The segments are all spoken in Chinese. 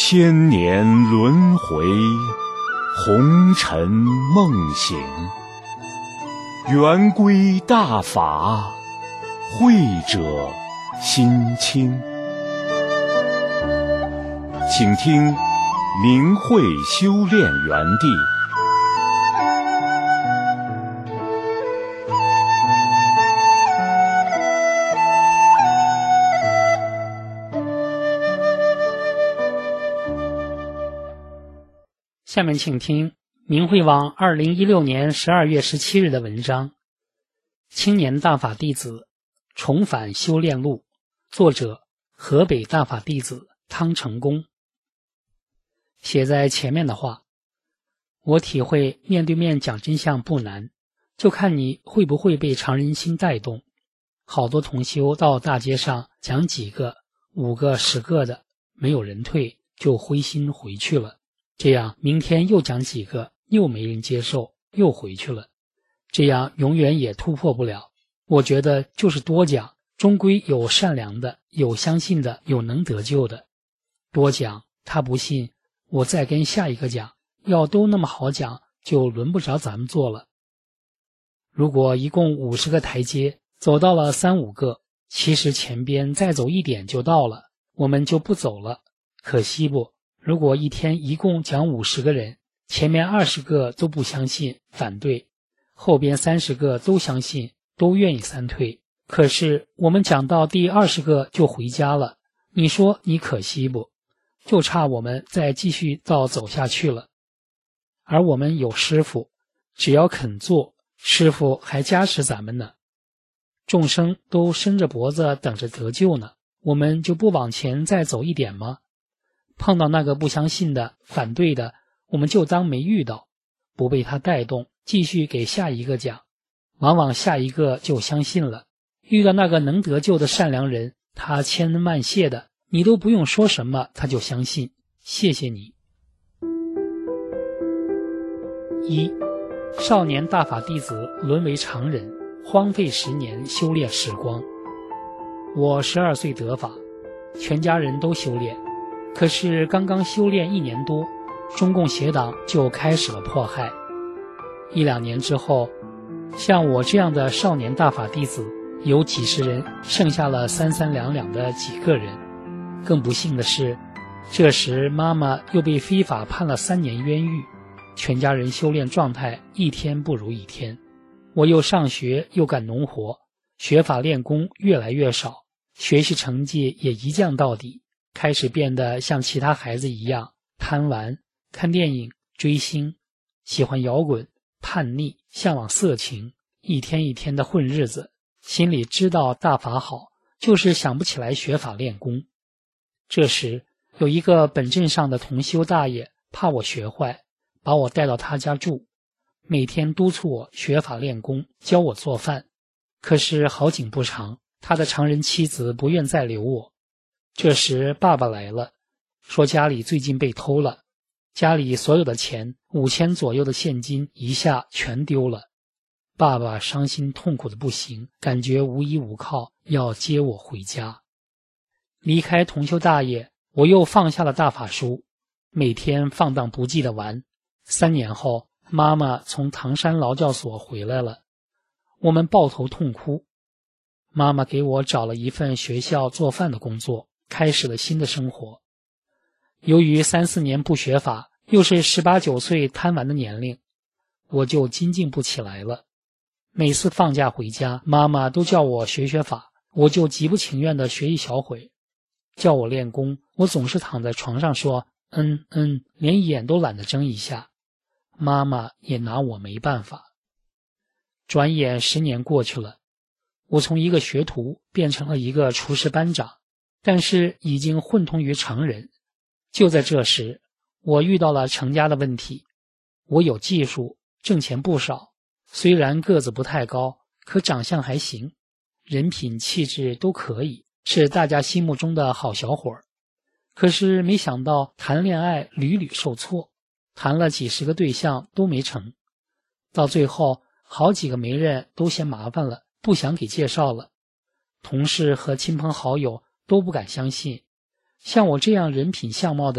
千年轮回，红尘梦醒，圆规大法，慧者心清。请听明慧修炼园地。 下面请听明慧网2016年12月17日的文章：青年大法弟子重返修炼路，作者河北大法弟子汤成功。写在前面的话，我体会面对面讲真相不难，就看你会不会被常人心带动。好多同修到大街上讲几个、5个、10个的，没有人退，就灰心回去了。这样明天又讲几个，又没人接受，又回去了。这样永远也突破不了。我觉得就是多讲，终归有善良的，有相信的，有能得救的。多讲，他不信，我再跟下一个讲，要都那么好讲，就轮不着咱们做了。如果一共50个台阶，走到了3、5个，其实前边再走一点就到了，我们就不走了。可惜不，如果一天一共讲50个人，前面20个都不相信，反对，后边30个都相信，都愿意三退，可是我们讲到第20个就回家了，你说你可惜不？就差我们再继续走下去了。而我们有师父，只要肯做，师父还加持咱们呢。众生都伸着脖子等着得救呢，我们就不往前再走一点吗？碰到那个不相信的、反对的，我们就当没遇到，不被他带动，继续给下一个讲，往往下一个就相信了。遇到那个能得救的善良人，他千恩万谢的，你都不用说什么，他就相信。谢谢你。1. 少年大法弟子沦为常人，荒废10年修炼时光。我12岁得法，全家人都修炼，可是刚刚修炼1年多，中共邪党就开始了迫害。1、2年之后，像我这样的少年大法弟子有几十人，剩下了3、3两两的几个人。更不幸的是，这时妈妈又被非法判了3年冤狱，全家人修炼状态一天不如一天。我又上学又干农活，学法练功越来越少，学习成绩也一降到底，开始变得像其他孩子一样贪玩、看电影、追星，喜欢摇滚、叛逆、向往色情，一天一天的混日子，心里知道大法好，就是想不起来学法练功。这时有一个本镇上的同修大爷怕我学坏，把我带到他家住，每天督促我学法练功，教我做饭。可是好景不长，他的常人妻子不愿再留我。这时爸爸来了，说家里最近被偷了，家里所有的钱5000左右的现金一下全丢了。爸爸伤心痛苦的不行，感觉无依无靠，要接我回家。离开同修大爷，我又放下了大法书，每天放荡不羁的玩。3年后，妈妈从唐山劳教所回来了，我们抱头痛哭。妈妈给我找了一份学校做饭的工作，开始了新的生活。由于3、4年不学法，又是18、19岁贪玩的年龄，我就精进不起来了。每次放假回家，妈妈都叫我学学法，我就极不情愿地学一小会。叫我练功，我总是躺在床上说连眼都懒得睁一下，妈妈也拿我没办法。转眼10年过去了，我从一个学徒变成了一个厨师班长，但是已经混同于常人。就在这时，我遇到了成家的问题。我有技术，挣钱不少，虽然个子不太高，可长相还行，人品气质都可以，是大家心目中的好小伙儿。可是没想到谈恋爱屡屡受挫，谈了几十个对象都没成，到最后好几个媒人都嫌麻烦了，不想给介绍了。同事和亲朋好友都不敢相信，像我这样人品相貌的人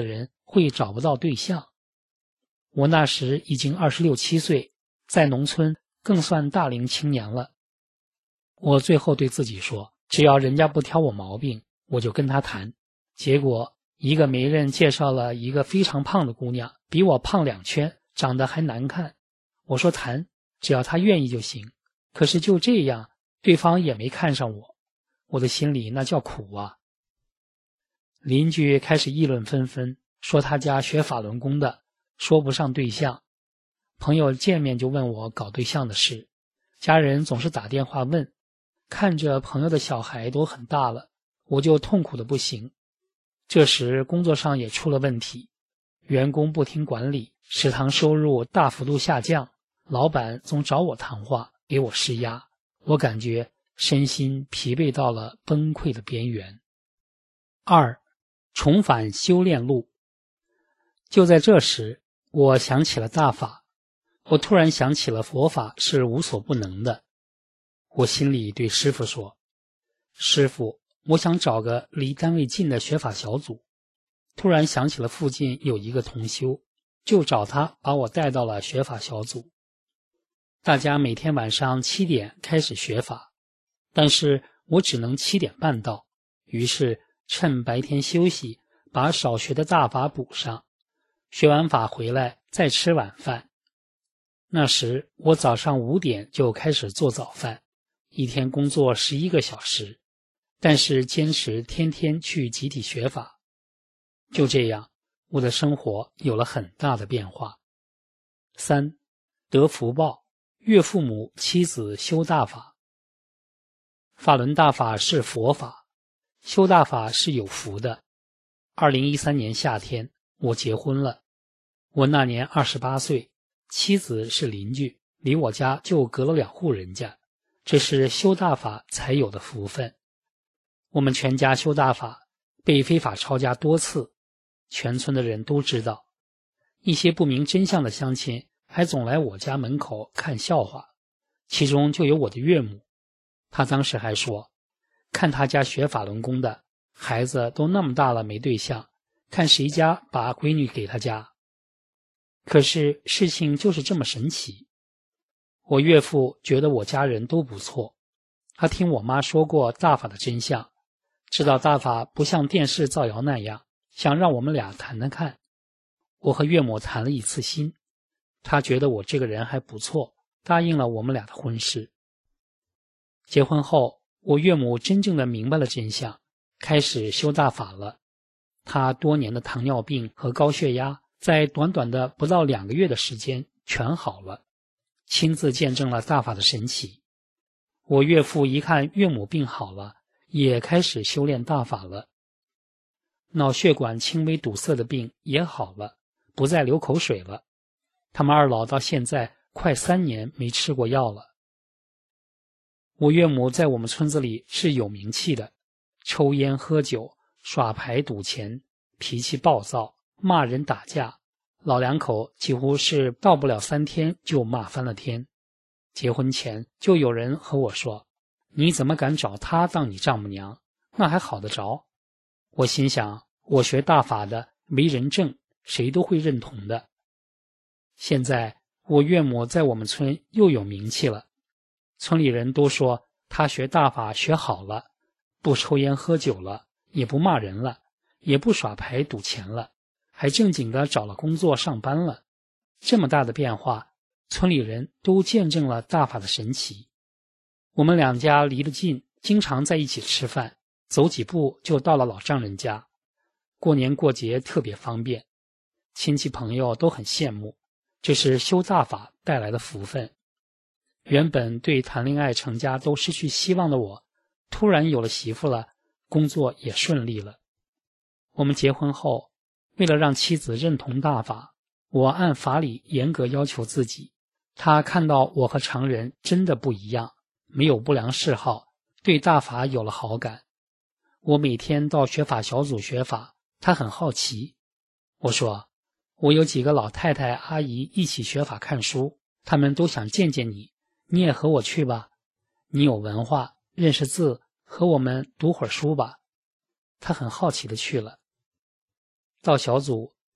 会找不到对象。我那时已经26、7岁，在农村更算大龄青年了。我最后对自己说，只要人家不挑我毛病，我就跟他谈。结果一个媒人介绍了一个非常胖的姑娘，比我胖2圈，长得还难看。我说谈，只要她愿意就行。可是就这样，对方也没看上我，我的心里那叫苦啊。邻居开始议论纷纷，说他家学法轮功的，说不上对象。朋友见面就问我搞对象的事，家人总是打电话问，看着朋友的小孩都很大了，我就痛苦的不行。这时工作上也出了问题，员工不听管理，食堂收入大幅度下降，老板总找我谈话，给我施压，我感觉身心疲惫到了崩溃的边缘。2. 重返修炼路。就在这时，我想起了大法，我突然想起了佛法是无所不能的。我心里对师父说，师父，我想找个离单位近的学法小组。突然想起了附近有一个同修，就找他把我带到了学法小组。大家每天晚上7点开始学法，但是我只能7点半到，于是趁白天休息，把少学的大法补上，学完法回来再吃晚饭。那时我早上5点就开始做早饭，一天工作11个小时，但是坚持天天去集体学法。就这样，我的生活有了很大的变化。3. 得福报，岳父母妻子修大法。法轮大法是佛法，修大法是有福的。2013年夏天，我结婚了。我那年28岁，妻子是邻居，离我家就隔了2户人家，这是修大法才有的福分。我们全家修大法，被非法抄家多次，全村的人都知道。一些不明真相的乡亲还总来我家门口看笑话，其中就有我的岳母。他当时还说，看他家学法轮功的孩子都那么大了没对象，看谁家把闺女给他家。可是事情就是这么神奇。我岳父觉得我家人都不错，他听我妈说过大法的真相，知道大法不像电视造谣那样，想让我们俩谈谈看。我和岳母谈了1次心，他觉得我这个人还不错，答应了我们俩的婚事。结婚后，我岳母真正的明白了真相，开始修大法了。她多年的糖尿病和高血压在短短的不到2个月的时间全好了，亲自见证了大法的神奇。我岳父一看岳母病好了，也开始修炼大法了。脑血管轻微堵塞的病也好了，不再流口水了。他们2老到现在快3年没吃过药了。我岳母在我们村子里是有名气的，抽烟喝酒，耍牌赌钱，脾气暴躁，骂人打架，老2口几乎是到不了3天就骂翻了天。结婚前就有人和我说，你怎么敢找她当你丈母娘，那还好得着。我心想，我学大法的为人正，谁都会认同的。现在我岳母在我们村又有名气了，村里人都说她学大法学好了，不抽烟喝酒了，也不骂人了，也不耍牌赌钱了，还正经的找了工作上班了。这么大的变化，村里人都见证了大法的神奇。我们2家离得近，经常在一起吃饭，走几步就到了老丈人家。过年过节特别方便，亲戚朋友都很羡慕，这是修大法带来的福分。原本对谈恋爱成家都失去希望的我，突然有了媳妇了，工作也顺利了。我们结婚后，为了让妻子认同大法，我按法理严格要求自己。她看到我和常人真的不一样，没有不良嗜好，对大法有了好感。我每天到学法小组学法，她很好奇。我说，我有几个老太太阿姨一起学法看书，她们都想见见你，你也和我去吧，你有文化，认识字，和我们读会儿书吧。她很好奇的去了。到小组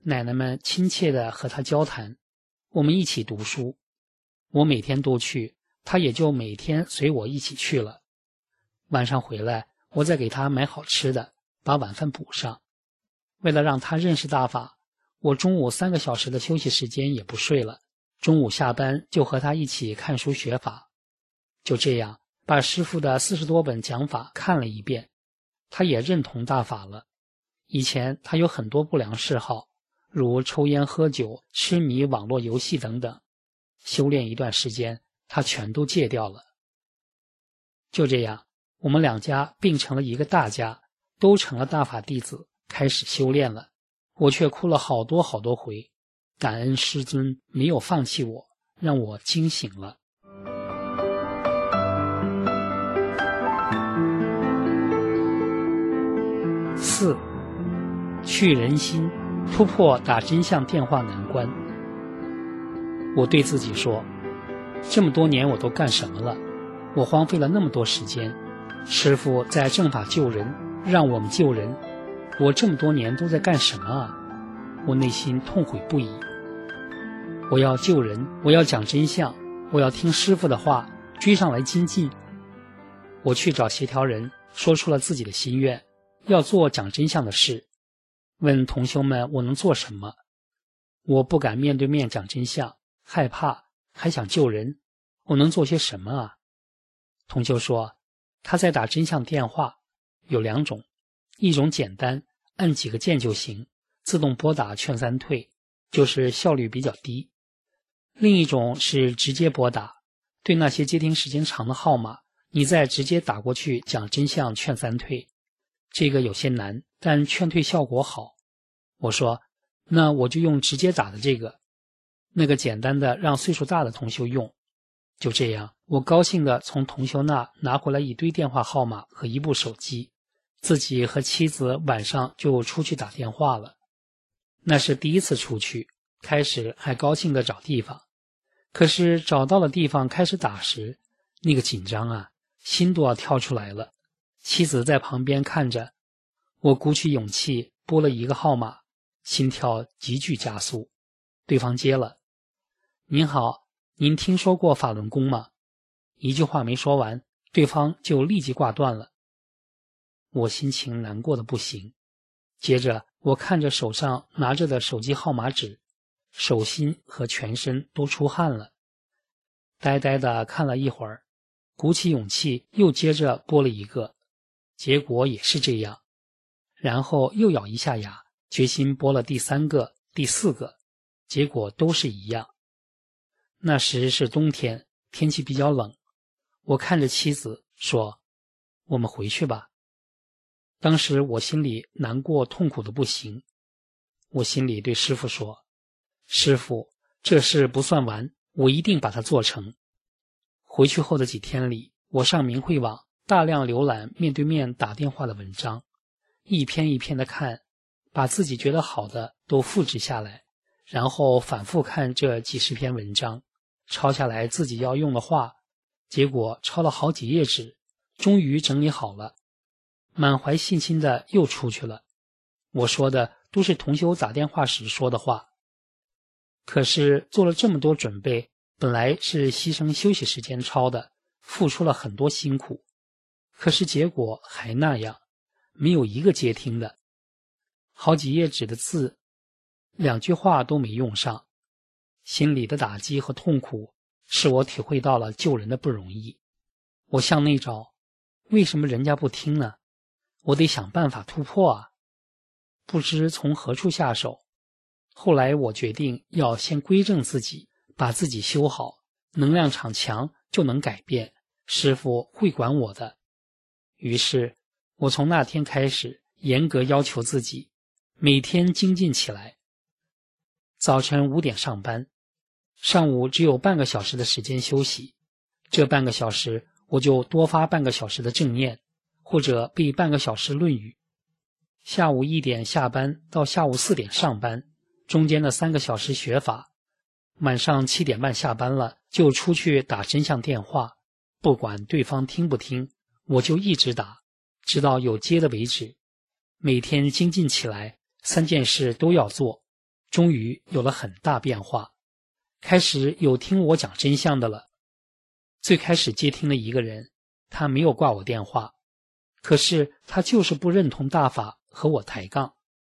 奶奶们亲切地和他交谈，我们一起读书。我每天都去，他也就每天随我一起去了。晚上回来，我再给他买好吃的，把晚饭补上。为了让他认识大法，我中午3个小时的休息时间也不睡了，中午下班就和他一起看书学法。就这样，把师父的40多本讲法看了一遍，他也认同大法了。以前他有很多不良嗜好，如抽烟喝酒、痴迷网络游戏等等，修炼一段时间，他全都戒掉了。就这样，我们2家并成了一个大家，都成了大法弟子，开始修炼了。我却哭了好多好多回，感恩师尊没有放弃我，让我惊醒了。4. 去人心，突破打真相电话难关。我对自己说，这么多年我都干什么了？我荒废了那么多时间，师父在正法救人，让我们救人，我这么多年都在干什么啊？我内心痛悔不已。我要救人，我要讲真相，我要听师父的话，追上来精进。我去找协调人，说出了自己的心愿，要做讲真相的事，问同修们我能做什么。我不敢面对面讲真相，害怕，还想救人，我能做些什么啊？同修说，他在打真相电话，有2种，一种简单，按几个键就行，自动拨打劝3退，就是效率比较低。另一种是直接拨打，对那些接听时间长的号码，你再直接打过去讲真相劝3退，这个有些难，但劝退效果好。我说，那我就用直接打的这个，那个简单的让岁数大的同修用。就这样，我高兴地从同修那拿回来一堆电话号码和一部手机，自己和妻子晚上就出去打电话了。那是第一次出去，开始还高兴地找地方，可是找到了地方开始打时，那个紧张啊，心都要跳出来了。妻子在旁边看着，我鼓起勇气拨了一个号码，心跳急剧加速。对方接了，您好，您听说过法轮功吗？一句话没说完，对方就立即挂断了。我心情难过的不行，接着我看着手上拿着的手机号码纸，手心和全身都出汗了。呆呆地看了一会儿，鼓起勇气又接着拨了一个，结果也是这样，然后又咬一下牙，决心拨了第3个、第4个，结果都是一样。那时是冬天，天气比较冷，我看着妻子说，我们回去吧。当时我心里难过痛苦的不行，我心里对师父说，师父，这事不算完，我一定把它做成。回去后的几天里，我上明慧网大量浏览面对面打电话的文章，一篇一篇的看，把自己觉得好的都复制下来，然后反复看这几十篇文章，抄下来自己要用的话，结果抄了好几页纸，终于整理好了，满怀信心的又出去了。我说的都是同修打电话时说的话。可是做了这么多准备，本来是牺牲休息时间抄的，付出了很多辛苦，可是结果还那样，没有一个接听的，好几页纸的字，2句话都没用上。心里的打击和痛苦使我体会到了救人的不容易。我向内找，为什么人家不听呢？我得想办法突破啊！不知从何处下手。后来我决定要先归正自己，把自己修好，能量场强就能改变，师父会管我的。于是我从那天开始严格要求自己，每天精进起来。早晨5点上班，上午只有半个小时的时间休息，这半个小时我就多发半个小时的正念，或者背半个小时论语。下午1点下班到下午4点上班，中间的3个小时学法。晚上7点半下班了，就出去打真相电话，不管对方听不听，我就一直打，直到有接的为止。每天精进起来，3件事都要做， 终于有了很大变化，开始有听我讲真相的了。最开始接听的一个人，他没有挂我电话，可是他就是不认同大法，和我抬杠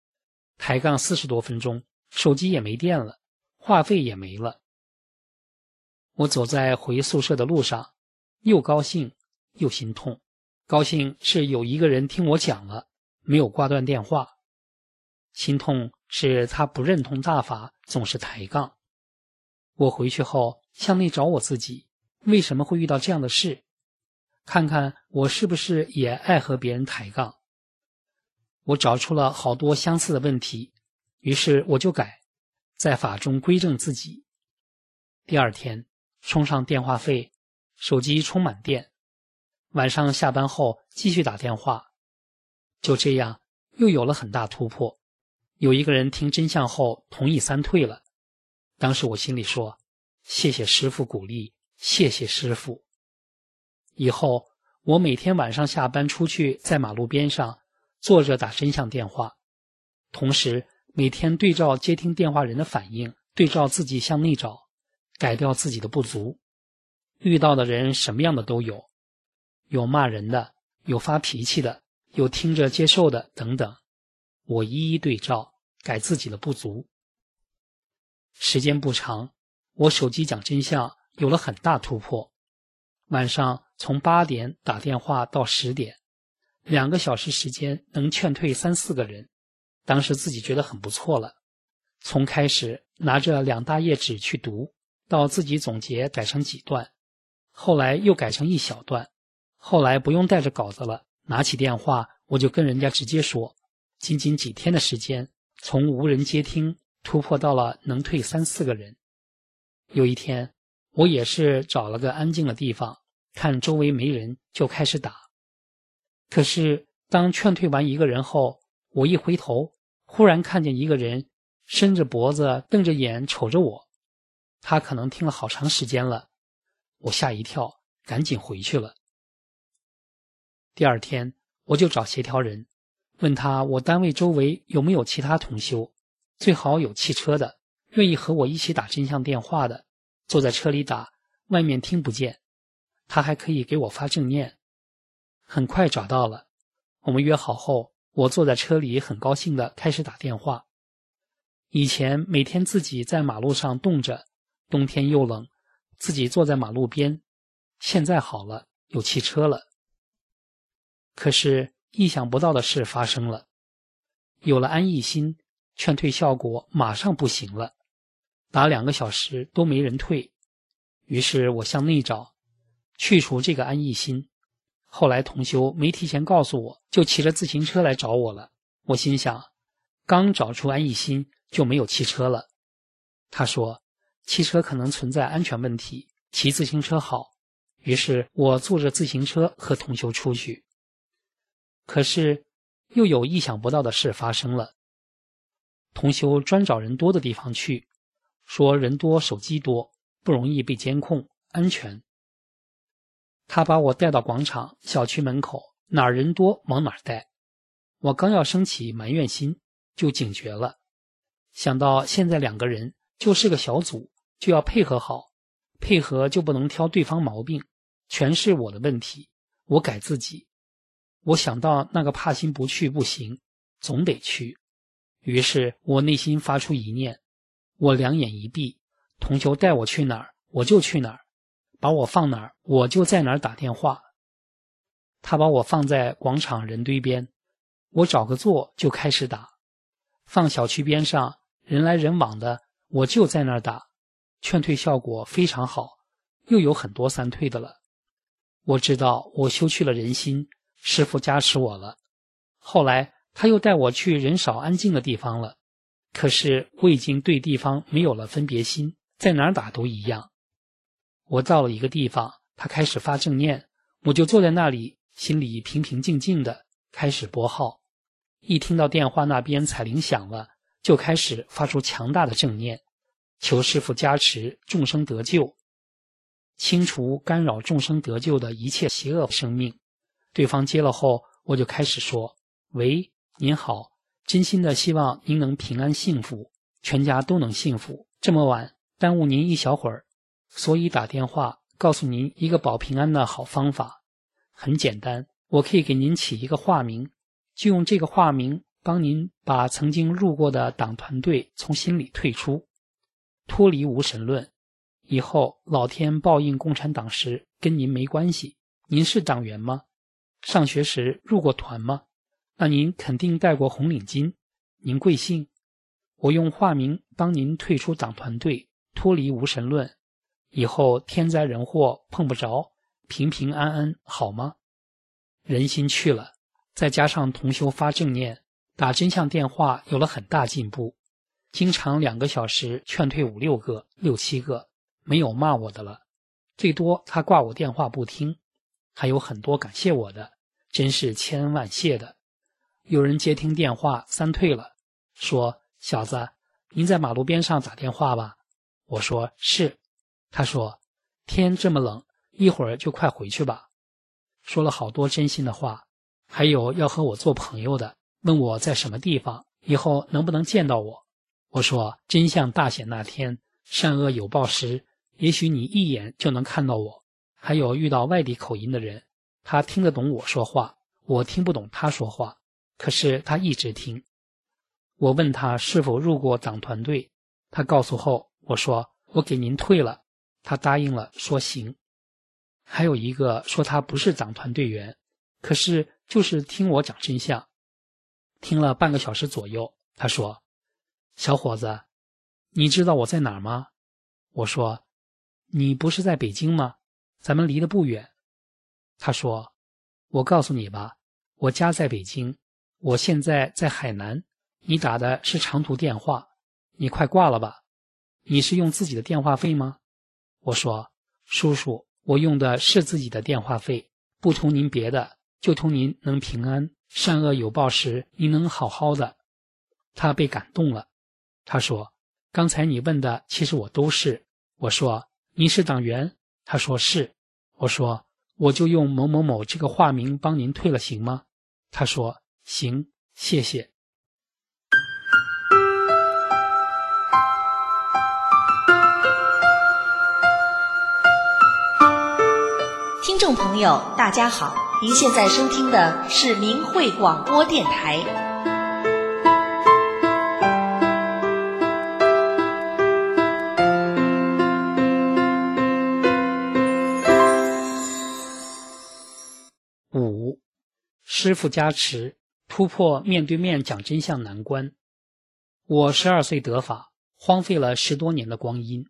40多分钟，手机也没电了，话费也没了。我走在回宿舍的路上，又高兴又心痛。高兴是有一个人听我讲了，没有挂断电话；心痛是他不认同大法，总是抬杠。我回去后向内找我自己，为什么会遇到这样的事？看看我是不是也爱和别人抬杠。我找出了好多相似的问题，于是我就改，在法中归正自己。第二天充上电话费，手机充满电，晚上下班后继续打电话。就这样又有了很大突破。有一个人听真相后同意3退了，当时我心里说，谢谢师父鼓励，谢谢师父。以后我每天晚上下班出去，在马路边上坐着打真相电话，同时每天对照接听电话人的反应，对照自己向内找，改掉自己的不足。遇到的人什么样的都有，有骂人的，有发脾气的，有听着接受的等等，我一一对照，改自己的不足。时间不长，我手机讲真相有了很大突破。晚上从8点打电话到10点，2个小时时间能劝退3、4个人，当时自己觉得很不错了。从开始拿着2大页纸去读，到自己总结改成几段，后来又改成1小段，后来不用带着稿子了，拿起电话我就跟人家直接说。仅仅几天的时间，从无人接听突破到了能退3、4个人。有一天我也是找了个安静的地方，看周围没人就开始打。可是当劝退完一个人后，我一回头，忽然看见一个人伸着脖子瞪着眼瞅着我，他可能听了好长时间了，我吓一跳，赶紧回去了。第二天我就找协调人，问他我单位周围有没有其他同修，最好有汽车的，愿意和我一起打真相电话的，坐在车里打，外面听不见，他还可以给我发正念。很快找到了，我们约好后，我坐在车里很高兴地开始打电话。以前每天自己在马路上冻着，冬天又冷，自己坐在马路边，现在好了，有汽车了。可是意想不到的事发生了，有了安逸心，劝退效果马上不行了，打2个小时都没人退。于是我向内找，去除这个安逸心。后来同修没提前告诉我，就骑着自行车来找我了。我心想，刚找出安逸心就没有汽车了。他说汽车可能存在安全问题，骑自行车好。于是我坐着自行车和同修出去。可是又有意想不到的事发生了。同修专找人多的地方去，说人多手机多，不容易被监控，安全。他把我带到广场小区门口，哪儿人多往哪儿带。我刚要升起埋怨心，就警觉了，想到现在2个人就是个小组，就要配合好，配合就不能挑对方毛病，全是我的问题，我改自己。我想到那个怕心不去不行，总得去。于是我内心发出一念，我2眼一闭，同修带我去哪儿我就去哪儿，把我放哪儿我就在哪儿打电话。他把我放在广场人堆边，我找个座就开始打。放小区边上人来人往的，我就在那儿打，劝退效果非常好，又有很多3退的了。我知道我修去了人心，师父加持我了。后来他又带我去人少安静的地方了，可是我已经对地方没有了分别心，在哪儿打都一样。我到了一个地方，他开始发正念，我就坐在那里，心里平平静静的开始拨号。一听到电话那边彩铃响了，就开始发出强大的正念，求师父加持众生得救，清除干扰众生得救的一切邪恶生命。对方接了后，我就开始说，喂，您好，真心的希望您能平安幸福， 全家都能幸福。这么晚耽误您一小会儿，所以打电话告诉您一个保平安的好方法。很简单，我可以给您起一个化名，就用这个化名帮您把曾经入过的党团队从心里退出，脱离无神论。以后老天报应共产党时跟您没关系。您是党员吗？上学时入过团吗？那您肯定戴过红领巾。您贵姓？我用化名帮您退出党团队，脱离无神论，以后天灾人祸碰不着，平平安安，好吗？人心去了，再加上同修发正念，打真相电话有了很大进步，经常2个小时劝退5、6个、6、7个，没有骂我的了，最多他挂我电话不听，还有很多感谢我的，真是千恩万谢的。有人接听电话3退了，说小子，您在马路边上打电话吧？我说是。他说天这么冷，一会儿就快回去吧。说了好多真心的话，还有要和我做朋友的，问我在什么地方，以后能不能见到我。我说真相大显那天，善恶有报时，也许你一眼就能看到我。还有遇到外地口音的人，他听得懂我说话，我听不懂他说话，可是他一直听。我问他是否入过党团队，他告诉后，我说我给您退了，他答应了，说行。还有一个说他不是党团队员，可是就是听我讲真相，听了半个小时左右，他说小伙子，你知道我在哪儿吗？我说你不是在北京吗？咱们离得不远。他说我告诉你吧，我家在北京，我现在在海南，你打的是长途电话，你快挂了吧。你是用自己的电话费吗？我说叔叔，我用的是自己的电话费，不图您别的，就图您能平安，善恶有报时您能好好的。他被感动了，他说刚才你问的其实我都是。我说您是党员？他说是。我说我就用某某某这个化名帮您退了行吗？他说行，谢谢。 听众朋友大家好，您现在收听的是明慧广播电台。 5. 师父加持，突破面对面讲真相难关。我12岁得法，荒废了10多年的光阴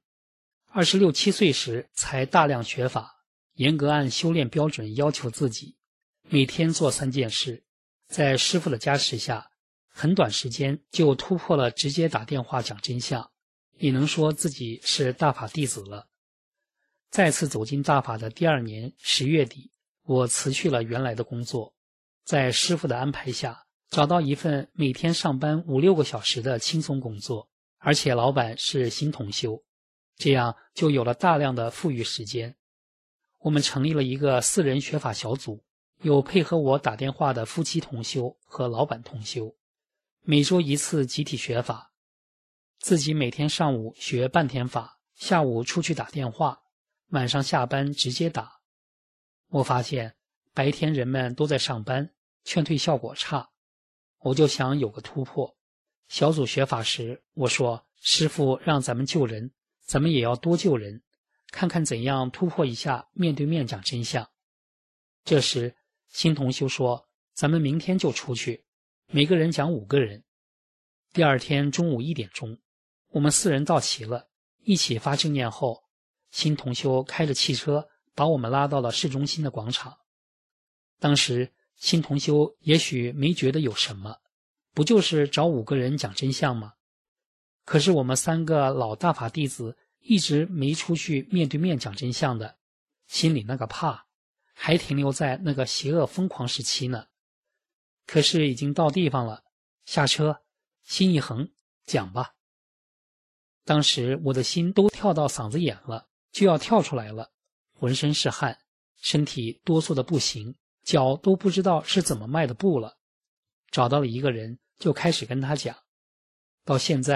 ，26、7岁时才大量学法，严格按修炼标准要求自己，每天做3件事，在师父的加持下，很短时间就突破了直接打电话讲真相，也能说自己是大法弟子了。再次走进大法的第2年10月底，我辞去了原来的工作，在师父的安排下，找到一份每天上班5、6个小时的轻松工作，而且老板是新同修，这样就有了大量的富裕时间。我们成立了一个4人学法小组，有配合我打电话的夫妻同修和老板同修，每周1次集体学法，自己每天上午学半天法，下午出去打电话，晚上下班直接打。我发现白天人们都在上班，劝退效果差，我就想有个突破。小组学法时，我说师父让咱们救人，咱们也要多救人，看看怎样突破一下面对面讲真相。这时新同修说咱们明天就出去，每个人讲5个人。第2天中午1点钟，我们4人到齐了，一起发正念后，新同修开着汽车把我们拉到了市中心的广场。当时新同修也许没觉得有什么，不就是找5个人讲真相吗？可是我们3个老大法弟子一直没出去面对面讲真相的，心里那个怕还停留在那个邪恶疯狂时期呢。可是已经到地方了，下车，心一横，讲吧。当时我的心都跳到嗓子眼了，就要跳出来了，浑身是汗，身体哆嗦的不行，脚都不知道是怎么迈的步了。找到了一个人，就开始跟他讲。到现在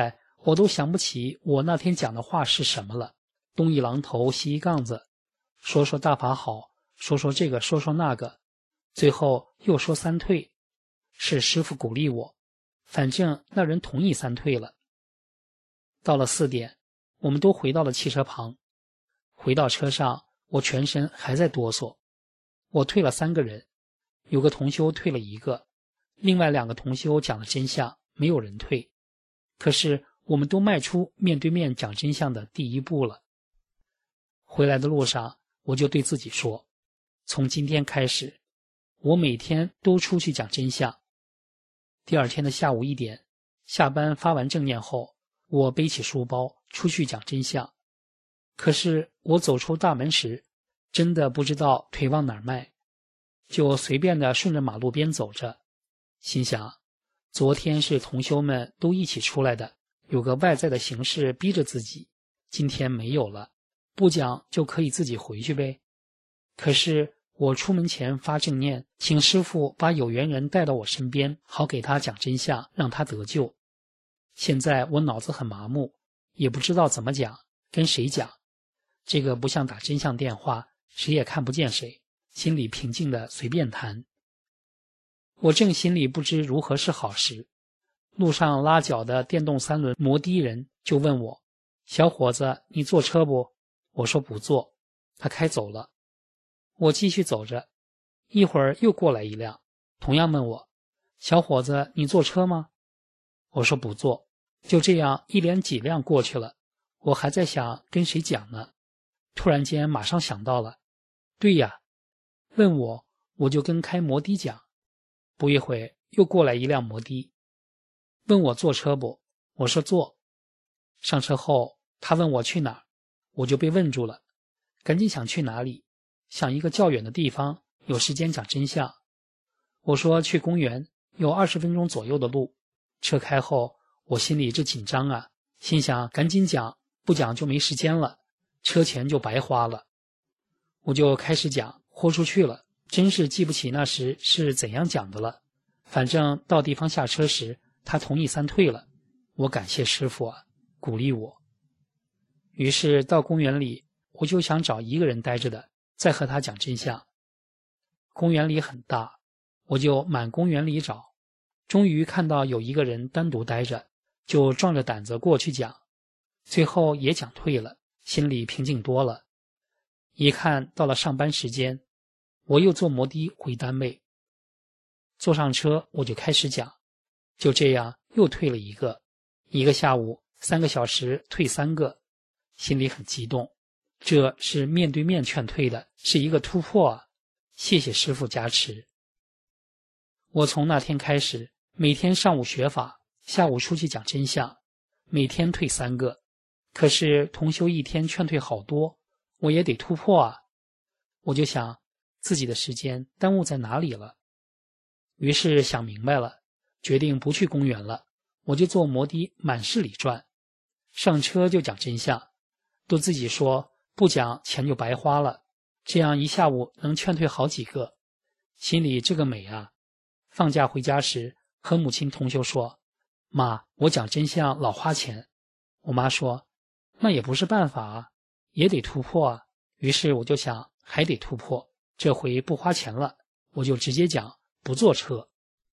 我都想不起我那天讲的话是什么了，东一榔头西一杠子，说说大法好，说说这个说说那个，最后又说三退，是师父鼓励我，反正那人同意三退了。到了4点，我们都回到了汽车旁。回到车上，我全身还在哆嗦。我退了3个人，有个同修退了1个，另外2个同修讲了真相，没有人退。可是我们都迈出面对面讲真相的第一步了。回来的路上，我就对自己说，从今天开始，我每天都出去讲真相。第2天的下午1点，下班发完正念后，我背起书包出去讲真相。可是我走出大门时，真的不知道腿往哪儿迈，就随便的顺着马路边走着，心想，昨天是同修们都一起出来的，有个外在的形式逼着自己，今天没有了，不讲就可以自己回去呗。可是我出门前发正念，请师父把有缘人带到我身边，好给他讲真相，让他得救。现在我脑子很麻木，也不知道怎么讲，跟谁讲。这个不像打真相电话，谁也看不见谁，心里平静的随便谈。我正心里不知如何是好时，路上拉脚的电动3轮摩的人就问我，小伙子，你坐车不？我说不坐，他开走了。我继续走着，一会儿又过来一辆，同样问我，小伙子，你坐车吗？我说不坐。就这样一连几辆过去了，我还在想跟谁讲呢，突然间马上想到了，对呀，问我，我就跟开摩的讲。不一会又过来一辆摩的，问我坐车不？我说坐。上车后他问我去哪儿，我就被问住了，赶紧想去哪里，想一个较远的地方，有时间讲真相。我说去公园，有20分钟左右的路。车开后，我心里这紧张啊，心想赶紧讲，不讲就没时间了，车钱就白花了。我就开始讲，豁出去了，真是记不起那时是怎样讲的了。反正到地方下车时，他同意3退了，我感谢师父啊，鼓励我。于是到公园里，我就想找一个人待着的，再和他讲真相。公园里很大，我就满公园里找，终于看到有一个人单独待着，就壮着胆子过去讲，最后也讲退了，心里平静多了。一看到了上班时间，我又坐摩的回单位。坐上车我就开始讲，就这样又退了1个，1个下午3个小时退3个，心里很激动，这是面对面劝退的，是一个突破啊！谢谢师父加持。我从那天开始，每天上午学法，下午出去讲真相，每天退3个。可是同修一天劝退好多，我也得突破啊！我就想自己的时间耽误在哪里了，于是想明白了，决定不去公园了，我就坐摩的满市里转，上车就讲真相，都自己说不讲钱就白花了，这样一下午能劝退好几个，心里这个美啊！放假回家时和母亲同修说，妈，我讲真相老花钱。我妈说，那也不是办法啊，也得突破啊。于是我就想还得突破，这回不花钱了，我就直接讲不坐车。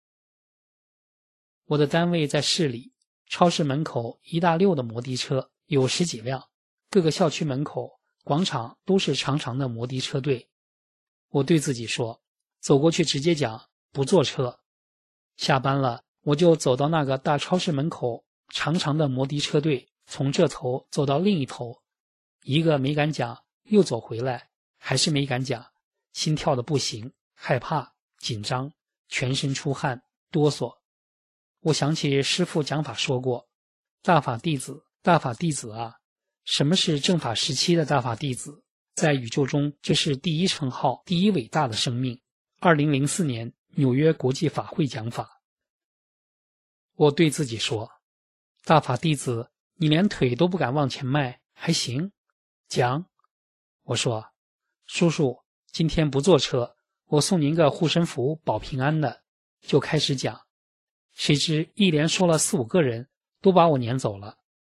我的单位在市里，超市门口一大溜的摩的车有10几辆，各个校区门口广场都是长长的摩的车队。我对自己说，走过去直接讲不坐车。下班了，我就走到那个大超市门口，长长的摩的车队从这头走到另一头，一个没敢讲，又走回来，还是没敢讲，心跳的不行，害怕紧张，全身出汗哆嗦。我想起师父讲法说过，大法弟子，大法弟子啊，什么是正法时期的大法弟子？在宇宙中，这是第一称号，第一伟大的生命。2004年纽约国际法会讲法。我对自己说，大法弟子，你连腿都不敢往前迈，还行？讲。我说，叔叔，今天不坐车，我送您个护身符保平安的。就开始讲，谁知一连说了4、5个人，都把我撵走了。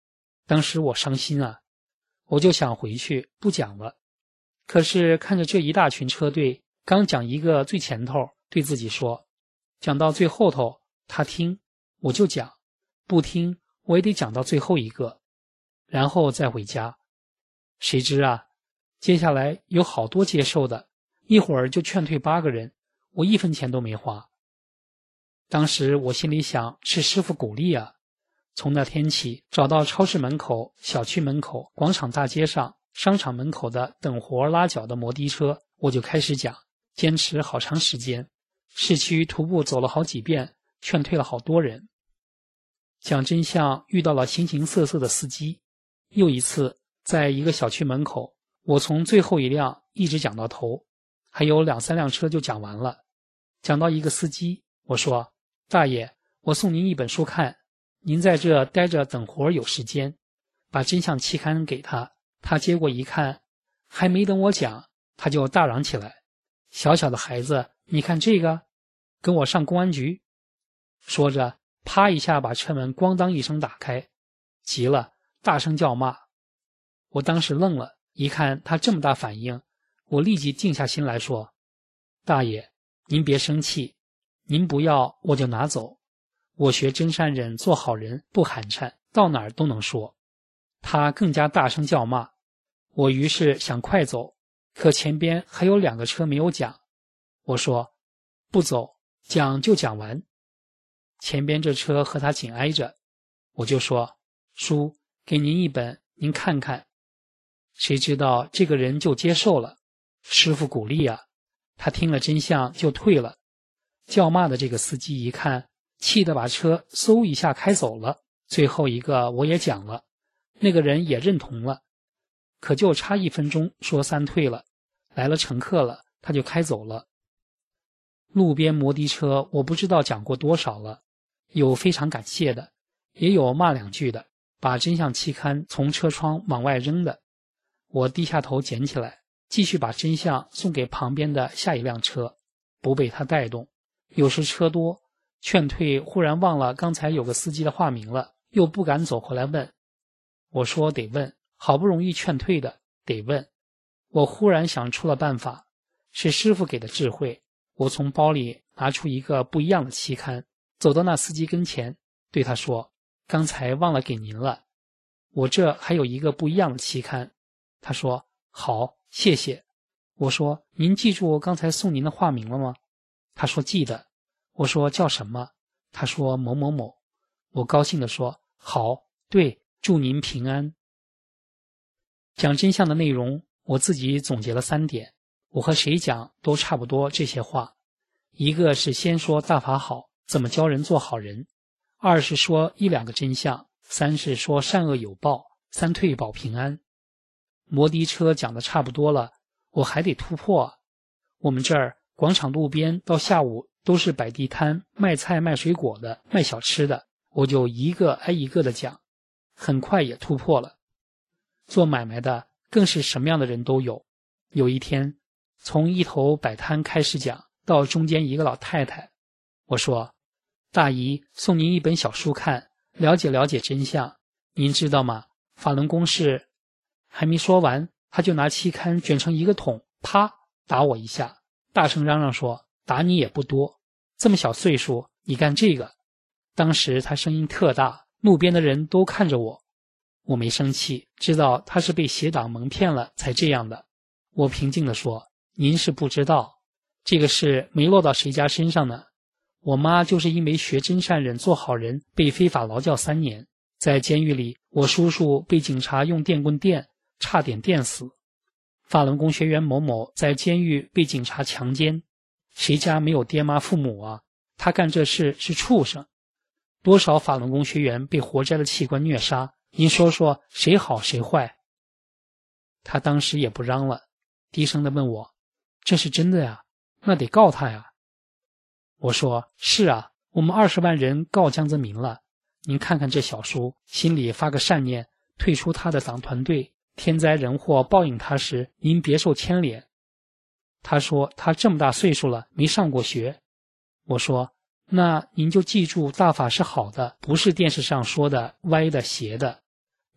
当时我伤心啊，我就想回去不讲了。可是看着这一大群车队，刚讲一个最前头，对自己说，讲到最后头，他听我就讲，不听我也得讲到最后一个，然后再回家。谁知啊，接下来有好多接受的，一会儿就劝退8个人，我1分钱都没花。当时我心里想，是师傅鼓励啊。从那天起，找到超市门口、小区门口、广场大街上、商场门口的等活拉脚的摩的车，我就开始讲，坚持好长时间。市区徒步走了好几遍，劝退了好多人。讲真相遇到了形形色色的司机。又一次，在一个小区门口，我从最后一辆一直讲到头，还有2、3辆车就讲完了。讲到一个司机，我说，大爷，我送您一本书看，您在这待着等活有时间。把真相期刊给他，他接过一看，还没等我讲，他就大嚷起来，小小的孩子，你看这个，跟我上公安局。说着啪一下把车门咣当一声打开，急了，大声叫骂。我当时愣了，一看他这么大反应，我立即静下心来说，大爷，您别生气，您不要我就拿走，我学真善忍做好人不寒碜，到哪儿都能说。他更加大声叫骂，我于是想快走，可前边还有2个车没有讲。我说，不走，讲就讲完。前边这车和他紧挨着，我就说，书给您一本，您看看。谁知道这个人就接受了，师傅鼓励啊，他听了真相就退了。叫骂的这个司机一看，气得把车嗖一下开走了。最后一个我也讲了，那个人也认同了，可就差1分钟说3退了，来了乘客了，他就开走了。路边摩的车我不知道讲过多少了，有非常感谢的，也有骂2句的，把真相期刊从车窗往外扔的。我低下头捡起来，继续把真相送给旁边的下一辆车，不被他带动。有时车多，劝退忽然忘了刚才有个司机的化名了，又不敢走回来问。我说得问，好不容易劝退的，得问。我忽然想出了办法，是师傅给的智慧。我从包里拿出一个不一样的期刊，走到那司机跟前，对他说，刚才忘了给您了，我这还有一个不一样的期刊。他说，好，谢谢。我说，您记住刚才送您的化名了吗？他说记得。我说叫什么？他说某某某。我高兴地说，好，对，祝您平安。讲真相的内容我自己总结了3点，我和谁讲都差不多这些话。一个是先说大法好，怎么教人做好人；2是说1、2个真相；3是说善恶有报；3退保平安。摩的车讲的差不多了，我还得突破啊。我们这儿广场路边到下午都是摆地摊，卖菜卖水果的，卖小吃的，我就一个挨一个的讲，很快也突破了。做买卖的更是什么样的人都有。有一天，从一头摆摊开始讲，到中间一个老太太，我说，大姨送您一本小书看，了解了解真相。您知道吗？法轮功是……还没说完，他就拿期刊卷成一个桶，啪打我一下，大声嚷嚷说，打你也不多，这么小岁数你干这个。当时他声音特大，路边的人都看着我。我没生气，知道他是被邪党蒙骗了才这样的。我平静地说，您是不知道，这个事没落到谁家身上呢。我妈就是因为学真善忍做好人被非法劳教3年，在监狱里，我叔叔被警察用电棍电，差点电死。法轮功学员某某在监狱被警察强奸，谁家没有爹妈父母啊？他干这事是畜生。多少法轮功学员被活摘的器官虐杀，您说说谁好谁坏？他当时也不嚷了，低声地问我，这是真的呀？那得告他呀。我说，是啊，我们20万人告江泽民了。您看看这小叔，心里发个善念，退出他的党团队，天灾人祸报应他时，您别受牵连。他说他这么大岁数了，没上过学。我说，那您就记住，大法是好的，不是电视上说的歪的邪的。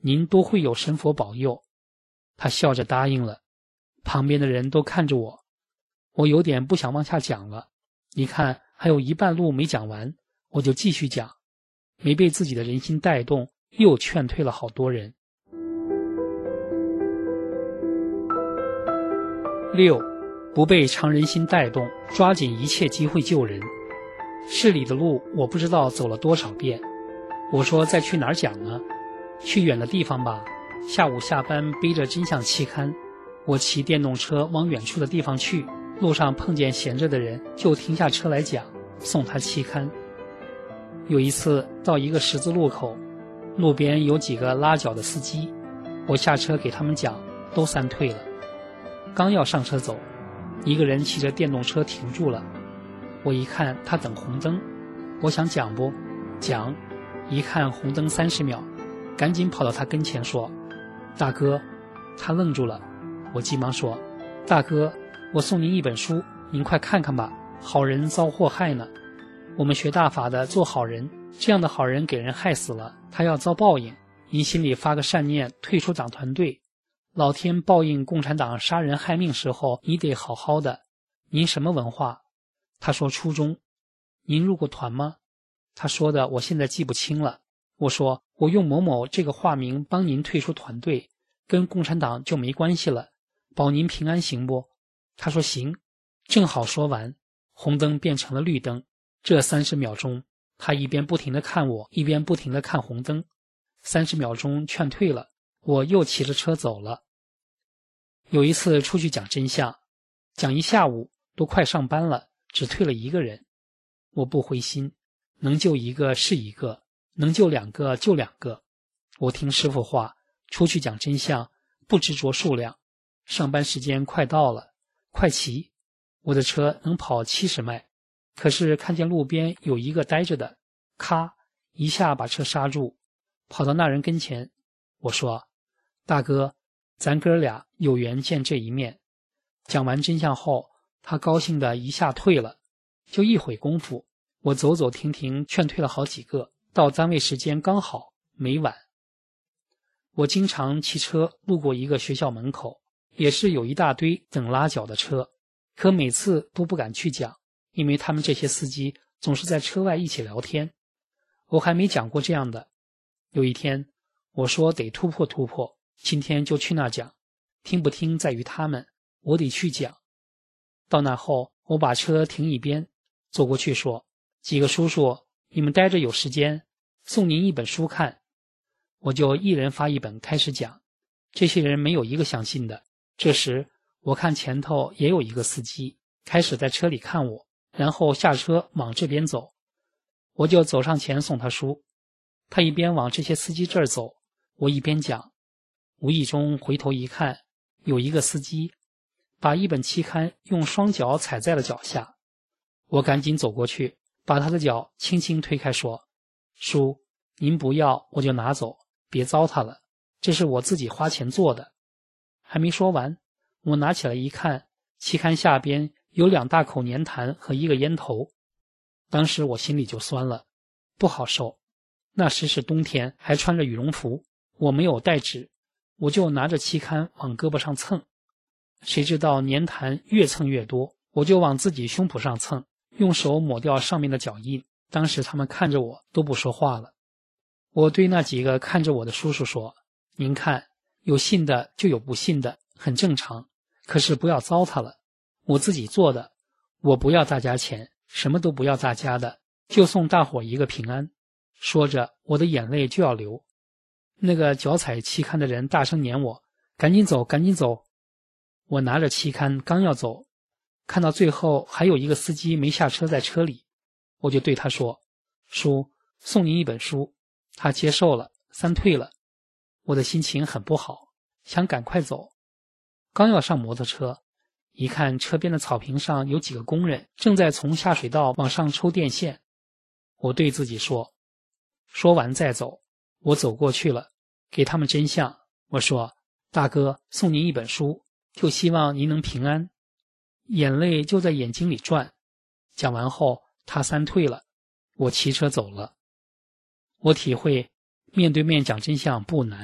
您都会有神佛保佑。他笑着答应了。旁边的人都看着我，我有点不想往下讲了。一看还有一半路没讲完，我就继续讲，没被自己的人心带动，又劝退了好多人。6. 不被常人心带动，抓紧一切机会救人。市里的路我不知道走了多少遍，我说再去哪儿讲呢？去远的地方吧。下午下班背着真相期刊，我骑电动车往远处的地方去，路上碰见闲着的人就停下车来讲，送他期刊。有一次到一个十字路口，路边有几个拉脚的司机，我下车给他们讲，都散退了。刚要上车走，一个人骑着电动车停住了。我一看他等红灯，我想讲不讲，一看红灯30秒，赶紧跑到他跟前说，大哥。他愣住了，我急忙说，大哥，我送您一本书，您快看看吧，好人遭祸害呢。我们学大法的做好人，这样的好人给人害死了，他要遭报应，您心里发个善念，退出党团队，老天报应共产党杀人害命时候，你得好好的。您什么文化？他说初中。您入过团吗？他说的我现在记不清了。我说我用某某这个化名帮您退出团队，跟共产党就没关系了，保您平安行不？他说行。正好说完，红灯变成了绿灯，这30秒钟他一边不停地看我，一边不停地看红灯。30秒钟劝退了，我又骑着车走了。有一次出去讲真相，讲一下午，都快上班了，只退了一个人。我不灰心，能救一个是一个，能救2个就2个。我听师父话，出去讲真相，不执着数量。上班时间快到了，快骑，我的车能跑70迈，可是看见路边有一个呆着的，咔一下把车刹住，跑到那人跟前。我说，大哥，咱哥俩有缘见这一面。讲完真相后，他高兴的一下退了，就一会功夫，我走走停停劝退了好几个，到单位时间刚好，没晚。我经常骑车路过一个学校门口，也是有一大堆等拉脚的车，可每次都不敢去讲，因为他们这些司机总是在车外一起聊天。我还没讲过这样的。有一天我说得突破突破，今天就去那讲，听不听在于他们，我得去讲。到那后，我把车停一边，走过去说，几个叔叔，你们待着有时间，送您一本书看。我就一人发一本开始讲，这些人没有一个相信的。这时我看前头也有一个司机，开始在车里看我，然后下车往这边走，我就走上前送他书。他一边往这些司机这儿走，我一边讲。无意中回头一看，有一个司机把一本期刊用双脚踩在了脚下。我赶紧走过去，把他的脚轻轻推开，说，叔，您不要我就拿走，别糟蹋了，这是我自己花钱做的。还没说完，我拿起来一看，期刊下边有2大口粘痰和一个烟头。当时我心里就酸了，不好受。那时是冬天，还穿着羽绒服，我没有带纸，我就拿着期刊往胳膊上蹭。谁知道粘痰越蹭越多，我就往自己胸脯上蹭，用手抹掉上面的脚印。当时他们看着我都不说话了。我对那几个看着我的叔叔说，您看，有信的就有不信的，很正常，可是不要糟蹋了，我自己做的，我不要大家钱，什么都不要大家的，就送大伙一个平安。说着我的眼泪就要流。那个脚踩期刊的人大声撵我，赶紧走赶紧走。我拿着期刊刚要走，看到最后还有一个司机没下车在车里，我就对他说，叔，送您一本书。他接受了，散退了。我的心情很不好，想赶快走。刚要上摩托车，一看车边的草坪上有几个工人正在从下水道往上抽电线。我对自己说，说完再走。我走过去了，给他们真相。我说，大哥，送您一本书，就希望您能平安。眼泪就在眼睛里转。讲完后，他散退了，我骑车走了。我体会面对面讲真相不难，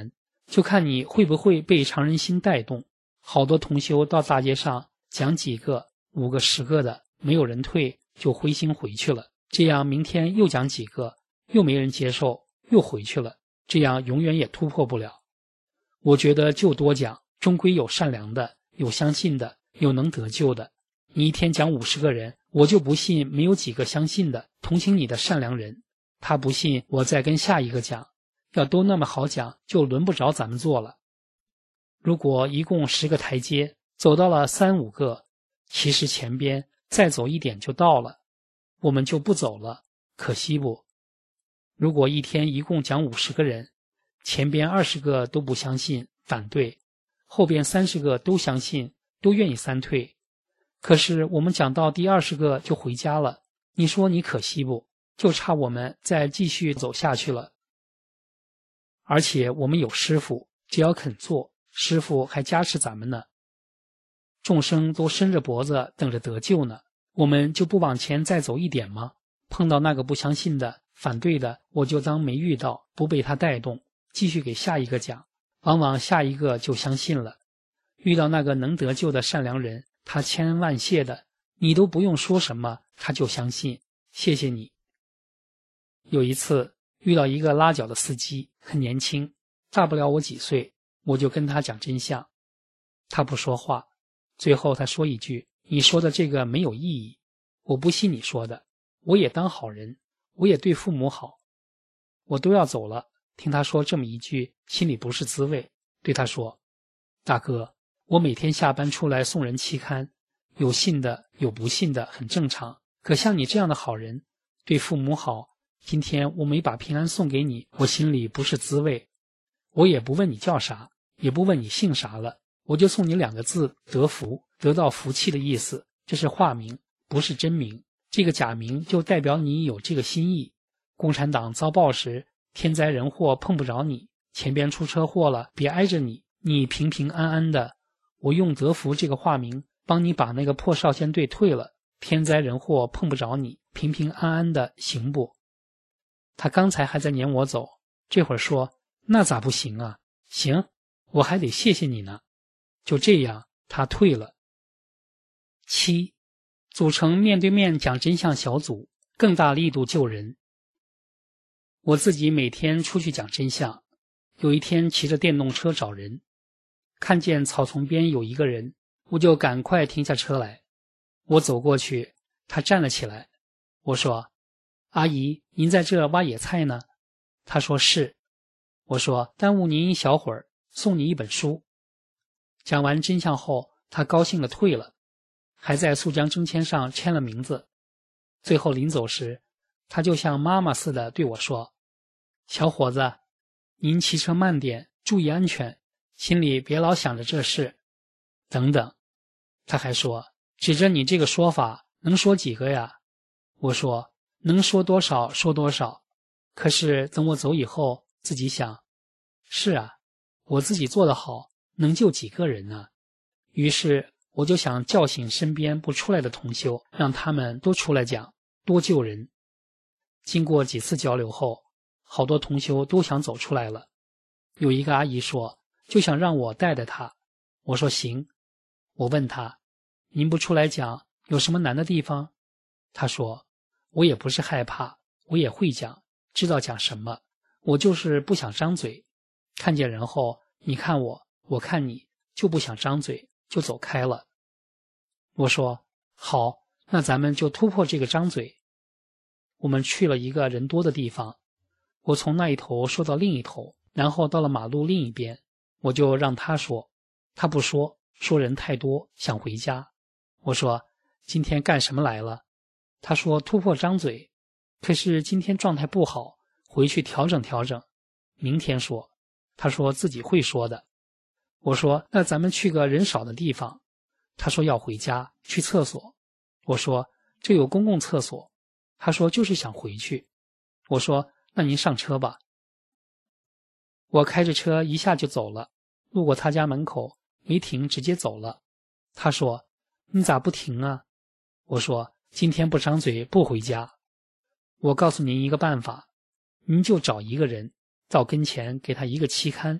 就看你会不会被常人心带动。好多同修到大街上讲几个、5个、10个的，没有人退，就灰心回去了。这样明天又讲几个，又没人接受，又回去了。这样永远也突破不了。我觉得就多讲，终归有善良的，有相信的，有能得救的。你一天讲50个人，我就不信没有几个相信的，同情你的善良人。他不信，我再跟下一个讲。要都那么好讲，就轮不着咱们做了。如果一共10个台阶，走到了3、5个，其实前边再走一点就到了，我们就不走了，可惜不？如果一天一共讲50个人，前边20个都不相信，反对，后边30个都相信，都愿意三退，可是我们讲到第20个就回家了，你说你可惜不？就差我们再继续走下去了。而且我们有师父，只要肯做，师父还加持咱们呢。众生都伸着脖子等着得救呢，我们就不往前再走一点吗？碰到那个不相信的、反对的，我就当没遇到，不被他带动，继续给下一个讲，往往下一个就相信了。遇到那个能得救的善良人，他千恩万谢的，你都不用说什么，他就相信，谢谢你。有一次遇到一个拉脚的司机，很年轻，大不了我几岁，我就跟他讲真相。他不说话，最后他说一句，你说的这个没有意义，我不信你说的，我也当好人，我也对父母好。我都要走了，听他说这么一句，心里不是滋味，对他说，大哥，我每天下班出来送人期刊，有信的有不信的，很正常，可像你这样的好人，对父母好，今天我没把平安送给你，我心里不是滋味。我也不问你叫啥，也不问你姓啥了，我就送你2个字，得福，得到福气的意思，这是化名，不是真名。这个假名就代表你有这个心意。共产党遭报时，天灾人祸碰不着你，前边出车祸了，别挨着你，你平平安安的。我用得福这个化名，帮你把那个破少先队退了，天灾人祸碰不着你，平平安安的，行不？他刚才还在撵我走，这会儿说，那咋不行啊？行，我还得谢谢你呢。就这样，他退了。7. 组成面对面讲真相小组，更大力度救人。我自己每天出去讲真相，有一天骑着电动车找人，看见草丛边有一个人，我就赶快停下车来。我走过去，他站了起来。我说，阿姨，您在这挖野菜呢？他说是。我说，耽误您一小会儿，送你一本书。讲完真相后，他高兴地退了，还在速浆征签上签了名字。最后临走时，他就像妈妈似的对我说，小伙子，您骑车慢点，注意安全，心里别老想着这事等等。他还说，指着你这个说法，能说几个呀？我说，能说多少说多少。可是等我走以后，自己想，是啊，我自己做得好，能救几个人呢？于是我就想叫醒身边不出来的同修，让他们多出来讲，多救人。经过几次交流后，好多同修都想走出来了。有一个阿姨说，就想让我带带她。我说行。我问她，您不出来讲，有什么难的地方？她说，我也不是害怕，我也会讲，知道讲什么，我就是不想张嘴。看见人后，你看我，我看你，就不想张嘴，就走开了。我说，好，那咱们就突破这个张嘴。我们去了一个人多的地方，我从那一头说到另一头，然后到了马路另一边，我就让他说，他不说，说人太多，想回家。我说，今天干什么来了？他说突破张嘴，可是今天状态不好，回去调整调整，明天说。他说自己会说的。我说，那咱们去个人少的地方。他说要回家，去厕所。我说，这有公共厕所。他说就是想回去。我说，那您上车吧。我开着车一下就走了，路过他家门口，没停，直接走了。他说，你咋不停啊？我说，今天不张嘴不回家。我告诉您一个办法，您就找一个人到跟前，给他一个期刊，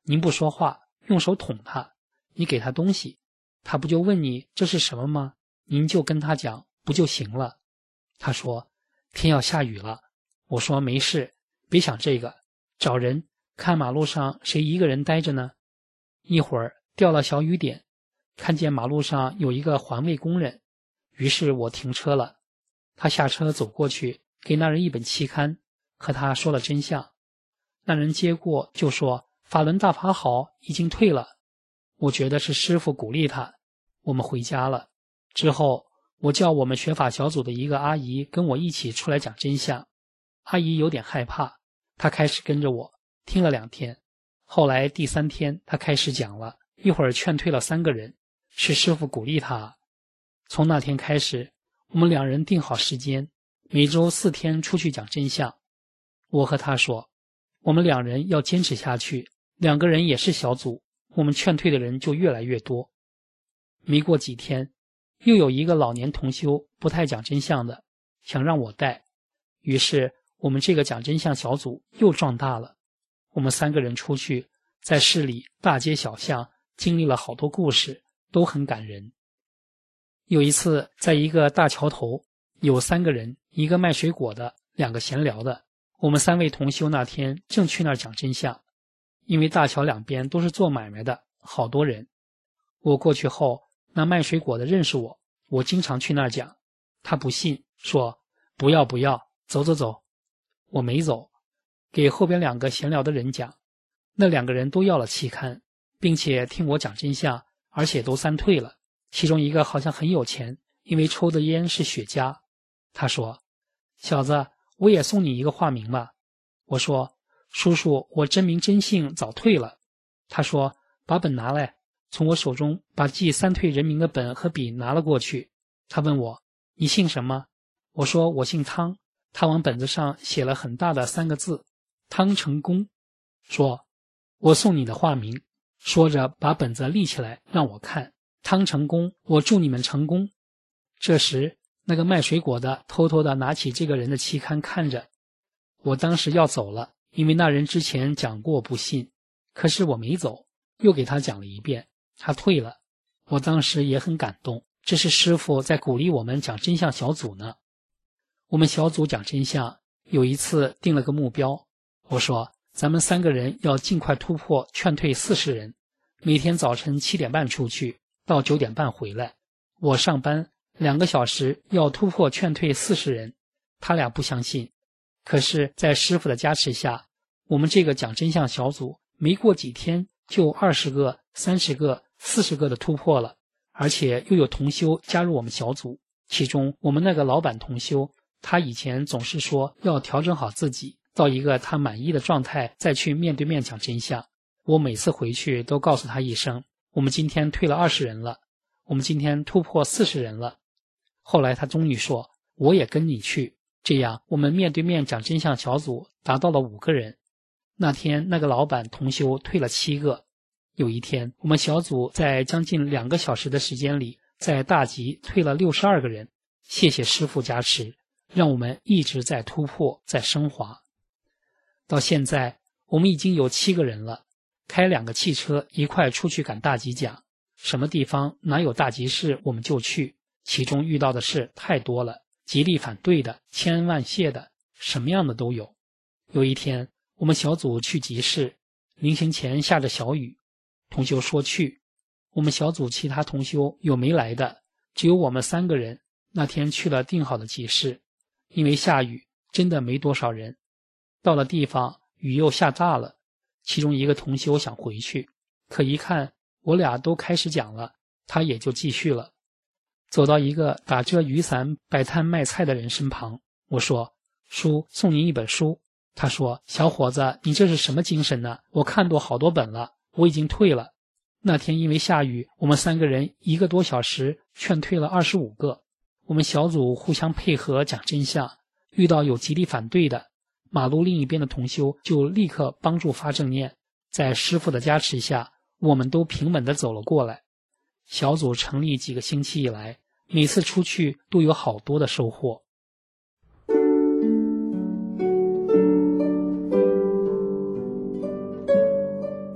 您不说话，用手捅他，你给他东西，他不就问你这是什么吗？您就跟他讲，不就行了？他说天要下雨了。我说没事，别想这个，找人，看马路上谁一个人呆着呢？一会儿掉了小雨点，看见马路上有一个环卫工人，于是我停车了。他下车走过去，给那人一本期刊，和他说了真相。那人接过就说法轮大法好，已经退了。我觉得是师父鼓励他。我们回家了。之后我叫我们学法小组的一个阿姨跟我一起出来讲真相。阿姨有点害怕，她开始跟着我，听了2天。后来第3天她开始讲了，一会儿劝退了3个人，是师父鼓励她。从那天开始，我们2人定好时间，每周4天出去讲真相。我和她说，我们2人要坚持下去，2个人也是小组，我们劝退的人就越来越多。没过几天，又有一个老年同修不太讲真相的，想让我带，于是我们这个讲真相小组又壮大了。我们3个人出去，在市里大街小巷经历了好多故事，都很感人。有一次在一个大桥头，有3个人，一个卖水果的，2个闲聊的。我们3位同修那天正去那儿讲真相，因为大桥两边都是做买卖的，好多人。我过去后，那卖水果的认识我，我经常去那儿讲。他不信，说不要，走。我没走，给后边2个闲聊的人讲。那2个人都要了期刊，并且听我讲真相，而且都3退了。其中一个好像很有钱，因为抽的烟是雪茄。他说，小子，我也送你一个化名吧。我说，叔叔，我真名真姓早退了。他说，把本拿来，从我手中把记3退人名的本和笔拿了过去。他问我，你姓什么？我说我姓汤。他往本子上写了很大的3个字，汤成功。说，我送你的化名。说着把本子立起来让我看，汤成功，我祝你们成功。这时那个卖水果的偷偷地拿起这个人的期刊看着。我当时要走了，因为那人之前讲过不信，可是我没走，又给他讲了一遍，他退了。我当时也很感动，这是师父在鼓励我们讲真相小组呢。我们小组讲真相，有一次定了个目标，我说咱们3个人要尽快突破劝退40人，每天早晨7点半出去，到9点半回来。我上班2个小时要突破劝退40人，他俩不相信。可是在师父的加持下，我们这个讲真相小组没过几天就20个、30个、40个的突破了，而且又有同修加入我们小组。其中我们那个老板同修，他以前总是说要调整好自己，到一个他满意的状态再去面对面讲真相。我每次回去都告诉他一声，我们今天退了20人了，我们今天突破40人了。后来他终于说，我也跟你去。这样我们面对面讲真相小组达到了5个人。那天那个老板同修退了7个。有一天我们小组在将近2个小时的时间里，在大集退了62个人。谢谢师父加持，让我们一直在突破，在升华。到现在我们已经有7个人了，开2个汽车一块出去赶大集讲，什么地方哪有大集市我们就去，其中遇到的事太多了，极力反对的，千恩万谢的，什么样的都有。有一天我们小组去集市，临行前下着小雨，同修说去，我们小组其他同修有没来的，只有我们3个人那天去了定好的集市。因为下雨，真的没多少人。到了地方，雨又下大了，其中一个同修想回去，可一看我俩都开始讲了，他也就继续了。走到一个打着雨伞摆摊卖菜的人身旁，我说，叔，送您一本书。他说，小伙子，你这是什么精神呢？我看过好多本了，我已经退了。那天因为下雨，我们3个人1个多小时劝退了25个。我们小组互相配合讲真相，遇到有极力反对的，马路另一边的同修就立刻帮助发正念。在师父的加持下，我们都平稳地走了过来。小组成立几个星期以来，每次出去都有好多的收获。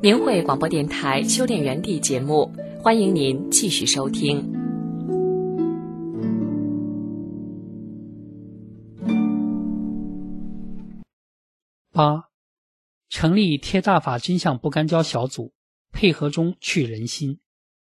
明慧广播电台修炼园地节目，欢迎您继续收听。 8. 成立贴大法真相不干胶小组，配合中去人心。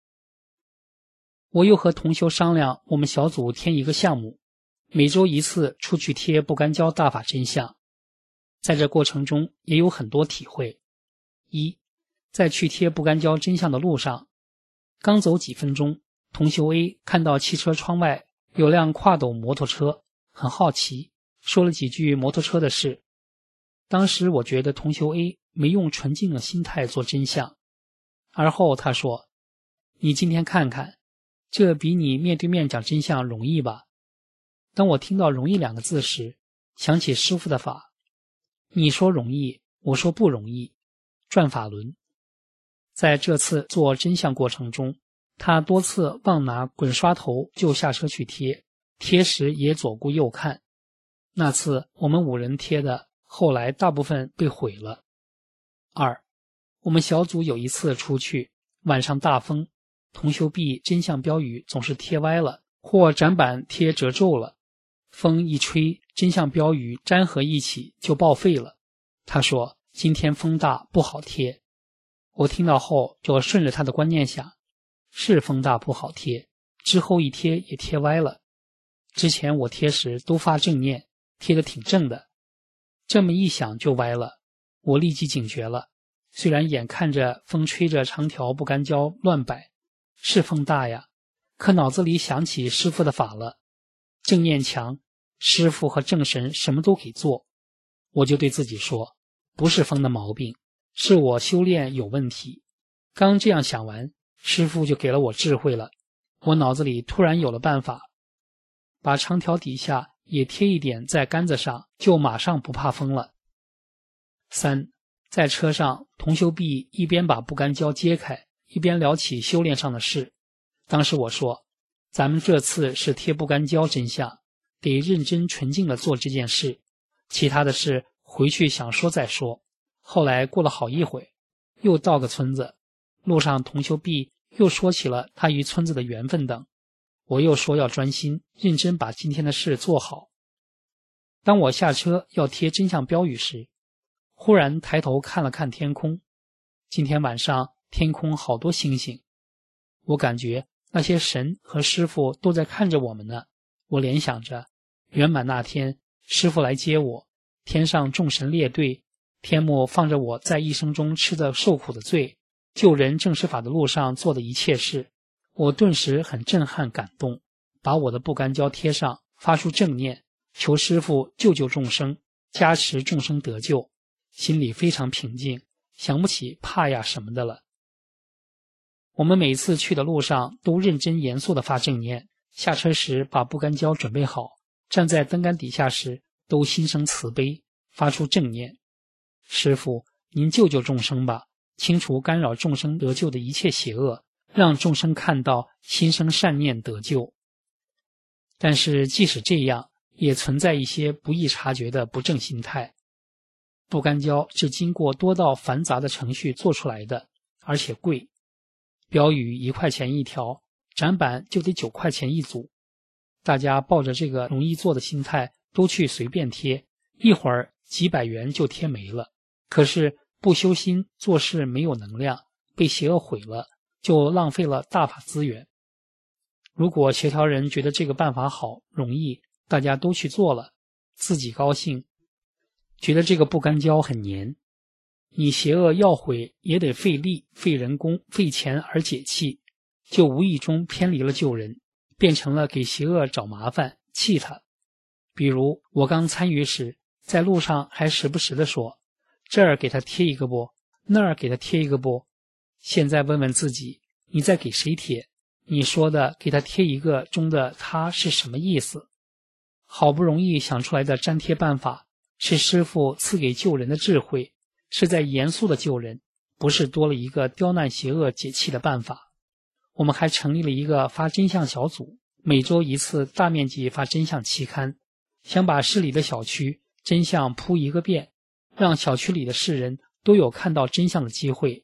我又和同修商量，我们小组添一个项目，每周一次出去贴不干胶大法真相。在这过程中也有很多体会。1. 在去贴不干胶真相的路上，刚走几分钟，同修 A 看到汽车窗外有辆跨斗摩托车，很好奇，说了几句摩托车的事。当时我觉得同修 A 没用纯净的心态做真相，而后他说：“你今天看看，这比你面对面讲真相容易吧？”当我听到容易2个字时，想起师父的法，你说容易，我说不容易，转法轮。在这次做真相过程中，他多次忘拿滚刷头就下车去贴，贴时也左顾右看。那次我们5人贴的，后来大部分被毁了。2. 我们小组有一次出去，晚上大风，同修 B 真相标语总是贴歪了，或展板贴褶皱了，风一吹，真相标语粘合一起就报废了。他说今天风大不好贴。我听到后就顺着他的观念想，是风大不好贴，之后一贴也贴歪了。之前我贴时都发正念，贴得挺正的，这么一想就歪了。我立即警觉了，虽然眼看着风吹着长条不干胶乱摆，是风大呀，可脑子里想起师父的法了，正念强，师父和正神什么都给做。我就对自己说，不是风的毛病，是我修炼有问题。刚这样想完，师父就给了我智慧了，我脑子里突然有了办法，把长条底下也贴一点在杆子上，就马上不怕风了。3. 在车上，同修 B 一边把不干胶揭开，一边聊起修炼上的事。当时我说，咱们这次是贴不干胶真相，得认真纯净的做这件事，其他的事回去想说再说。后来过了好一会，又到个村子，路上同修 B 又说起了他与村子的缘分等，我又说要专心认真把今天的事做好。当我下车要贴真相标语时，忽然抬头看了看天空，今天晚上天空好多星星，我感觉那些神和师父都在看着我们呢。我联想着圆满那天师父来接我，天上众神列队，天幕放着我在一生中吃的受苦的罪，救人正实法的路上做的一切事，我顿时很震撼感动，把我的不干胶贴上，发出正念，求师父救救众生，加持众生得救，心里非常平静，想不起怕呀什么的了。我们每次去的路上都认真严肃地发正念，下车时把不干胶准备好，站在灯杆底下时都心生慈悲，发出正念，师父您救救众生吧，清除干扰众生得救的一切邪恶，让众生看到心生善念得救。但是即使这样，也存在一些不易察觉的不正心态。不干胶是经过多道繁杂的程序做出来的，而且贵，标语1块钱一条，展板就得9块钱一组。大家抱着这个容易做的心态都去随便贴，一会儿几百元就贴没了。可是不修心，做事没有能量，被邪恶毁了，就浪费了大法资源。如果协调人觉得这个办法好容易，大家都去做了，自己高兴，觉得这个不干胶很黏，你邪恶要毁也得费力费人工费钱而解气，就无意中偏离了救人，变成了给邪恶找麻烦气他。比如我刚参与时，在路上还时不时地说，这儿给他贴一个不，那儿给他贴一个不。现在问问自己，你在给谁贴？你说的给他贴一个中的他是什么意思？好不容易想出来的粘贴办法，是师父赐给救人的智慧，是在严肃的救人，不是多了一个刁难邪恶解气的办法。我们还成立了一个发真相小组，每周一次大面积发真相期刊，想把市里的小区真相铺一个遍，让小区里的世人都有看到真相的机会，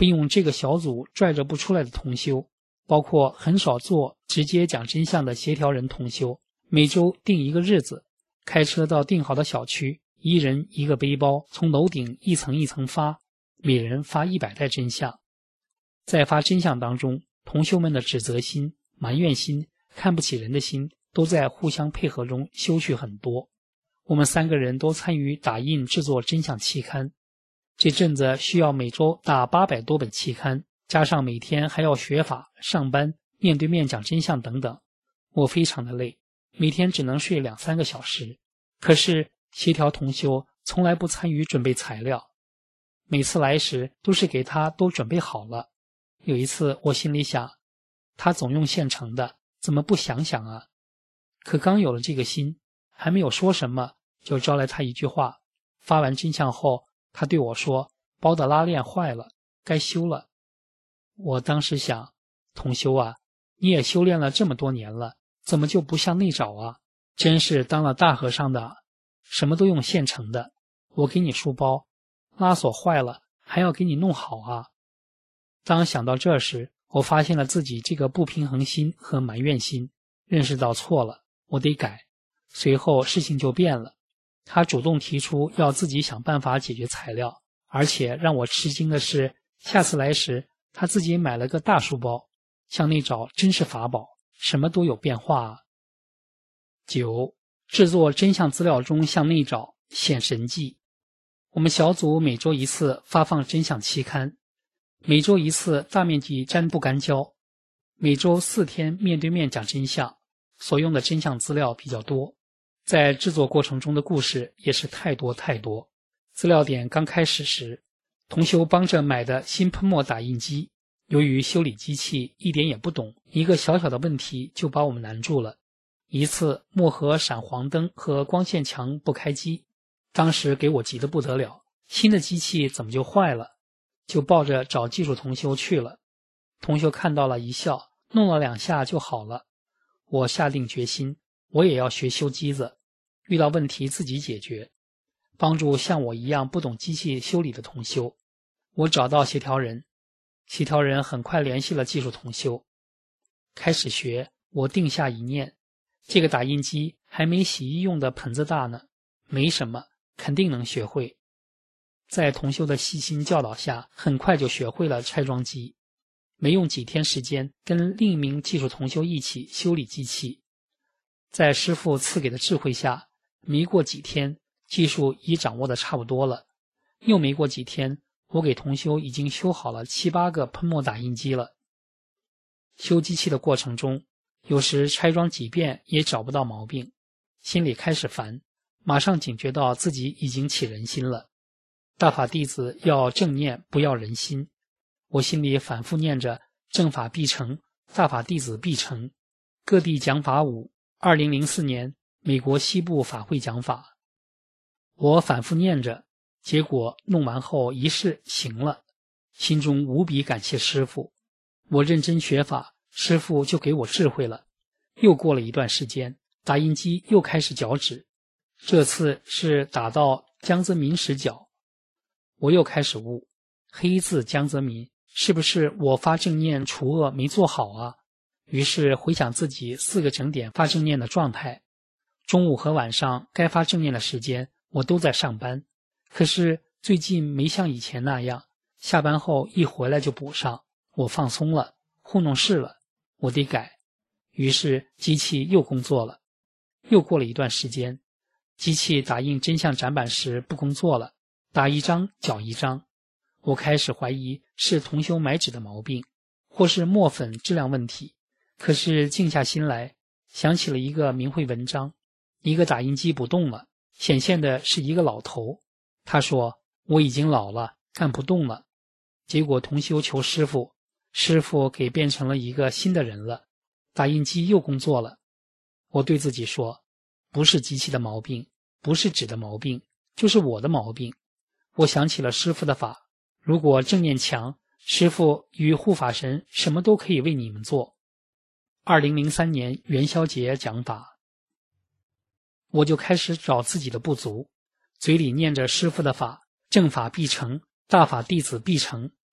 并用这个小组拽着不出来的同修，包括很少做直接讲真相的协调人同修，每周定一个日子，开车到定好的小区，一人一个背包，从楼顶一层一层发，每人发100袋真相。在发真相当中，同修们的指责心、埋怨心、看不起人的心都在互相配合中修去很多。我们3个人都参与打印制作真相期刊，这阵子需要每周打800多本期刊，加上每天还要学法、上班、面对面讲真相等等，我非常的累，每天只能睡2-3个小时。可是协调同修从来不参与准备材料，每次来时都是给他都准备好了。有一次我心里想，他总用现成的，怎么不想想啊？可刚有了这个心，还没有说什么，就招来他一句话。发完真相后，他对我说，包的拉链坏了，该修了。我当时想，同修啊，你也修炼了这么多年了，怎么就不向内找啊？真是当了大和尚的，什么都用现成的。我给你书包，拉锁坏了，还要给你弄好啊。当想到这时，我发现了自己这个不平衡心和埋怨心，认识到错了，我得改。随后事情就变了，他主动提出要自己想办法解决材料，而且让我吃惊的是，下次来时他自己买了个大书包。向内找真是法宝，什么都有变化啊。9. 制作真相资料中向内找显神迹。我们小组每周一次发放真相期刊，每周一次大面积粘不干胶，每周4天面对面讲真相，所用的真相资料比较多，在制作过程中的故事也是太多太多。资料点刚开始时，同修帮着买的新喷墨打印机，由于修理机器一点也不懂，一个小小的问题就把我们难住了。一次墨盒闪黄灯和光线墙不开机，当时给我急得不得了，新的机器怎么就坏了？就抱着找技术同修去了。同修看到了一笑，弄了2下就好了。我下定决心，我也要学修机子，遇到问题自己解决，帮助像我一样不懂机器修理的同修。我找到协调人，协调人很快联系了技术同修。开始学，我定下一念，这个打印机还没洗衣用的盆子大呢，没什么，肯定能学会。在同修的细心教导下，很快就学会了拆装机。没用几天时间，跟另一名技术同修一起修理机器。在师父赐给的智慧下，没过几天，技术已掌握的差不多了。又没过几天，我给同修已经修好了7、8个喷墨打印机了。修机器的过程中，有时拆装几遍也找不到毛病，心里开始烦，马上警觉到自己已经起人心了。大法弟子要正念，不要人心。我心里反复念着正法必成，大法弟子必成。各地讲法5 2004年美国西部法会讲法。我反复念着，结果弄完后一试行了，心中无比感谢师父。我认真学法，师父就给我智慧了。又过了一段时间，打印机又开始搅纸，这次是打到江泽民时搅。我又开始悟，黑字江泽民，是不是我发正念除恶没做好啊？于是回想自己4个整点发正念的状态，中午和晚上该发正念的时间我都在上班，可是最近没像以前那样，下班后一回来就补上，我放松了，糊弄事了，我得改。于是机器又工作了。又过了一段时间，机器打印真相展板时不工作了，打一张搅一张。我开始怀疑是同修买纸的毛病，或是墨粉质量问题。可是静下心来，想起了一个明慧文章，一个打印机不动了，显现的是一个老头。他说，我已经老了，干不动了。结果同修求师父，师父给变成了一个新的人了，打印机又工作了。我对自己说，不是机器的毛病，不是纸的毛病，就是我的毛病。我想起了师父的法，如果正念强，师父与护法神什么都可以为你们做。2003年元宵节讲法，我就开始找自己的不足，嘴里念着师父的法，正法必成，大法弟子必成，